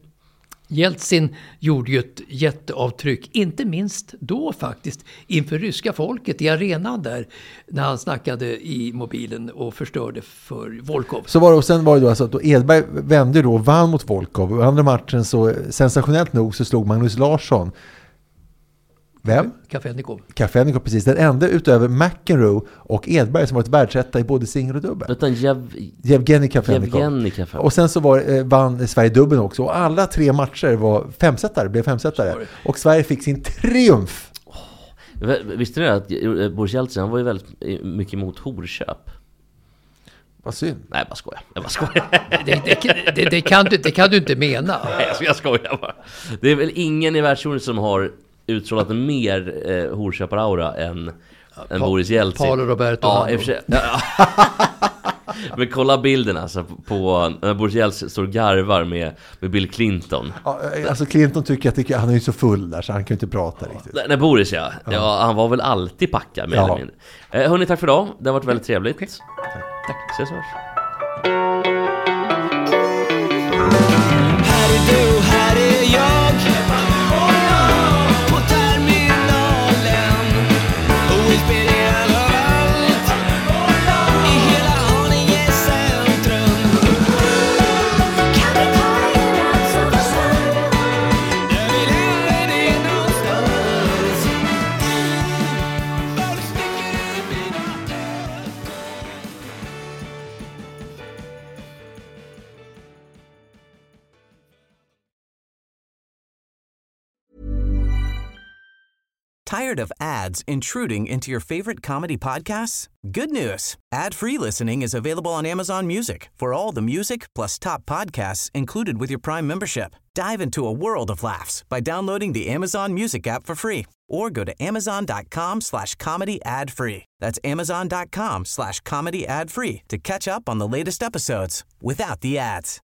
Jeltsin gjorde ju ett jätteavtryck. Inte minst då faktiskt inför ryska folket i arenan där. När han snackade i mobilen och förstörde för Volkov. Så var det, och sen var det då alltså att då Edberg vände då och vann mot Volkov. Och andra matchen så sensationellt nog så slog Magnus Larsson Vem? Kafelnikov. Kafelnikov, precis. Den enda utöver McEnroe och Edberg som varit världsetta i både singel och dubbel. Utan Jev... Yevgeny Kafelnikov. Yevgeny Kafelnikov. Och sen så var, eh, vann Sverige dubbeln också. Och alla tre matcher var femsättare, blev femsättare. Sorry. Och Sverige fick sin triumf. Oh. Visste ni att Boris Jeltsin, han var ju väldigt mycket emot horköp? Vad synd. Nej, jag bara skojar. Jag bara skojar. det, det, det, det, kan du, det kan du inte mena. Nej, jag skojar bara. Det är väl ingen i världshistorien som har utstrålat en mer eh, horköparaura än, ja, än pa- Boris Jeltsin. Paolo Roberto. Ja, i och för sig. Ja. Men kolla bilden alltså på när Boris Jeltsin står och garvar med, med Bill Clinton. Ja, alltså Clinton tycker att det, han är ju så full där så han kan ju inte prata riktigt. Nej, Boris ja. ja. Ja, han var väl alltid packad med ja. eller mindre. Eh, hörni, tack för idag. Det har varit väldigt trevligt. Okay. Tack. Ses hörs. Här är du, här är jag på terminalen och vi spelar överallt i hela Haninge centrum. Kan vi ta en natt som var sann? Jag vill även det någonstans. Folk sticker i mina dörr. Tired of ads intruding into your favorite comedy podcasts? Good news. Ad-free listening is available on Amazon Music for all the music plus top podcasts included with your Prime membership. Dive into a world of laughs by downloading the Amazon Music app for free or go to amazon.com slash comedy ad free. That's amazon.com slash comedy ad free to catch up on the latest episodes without the ads.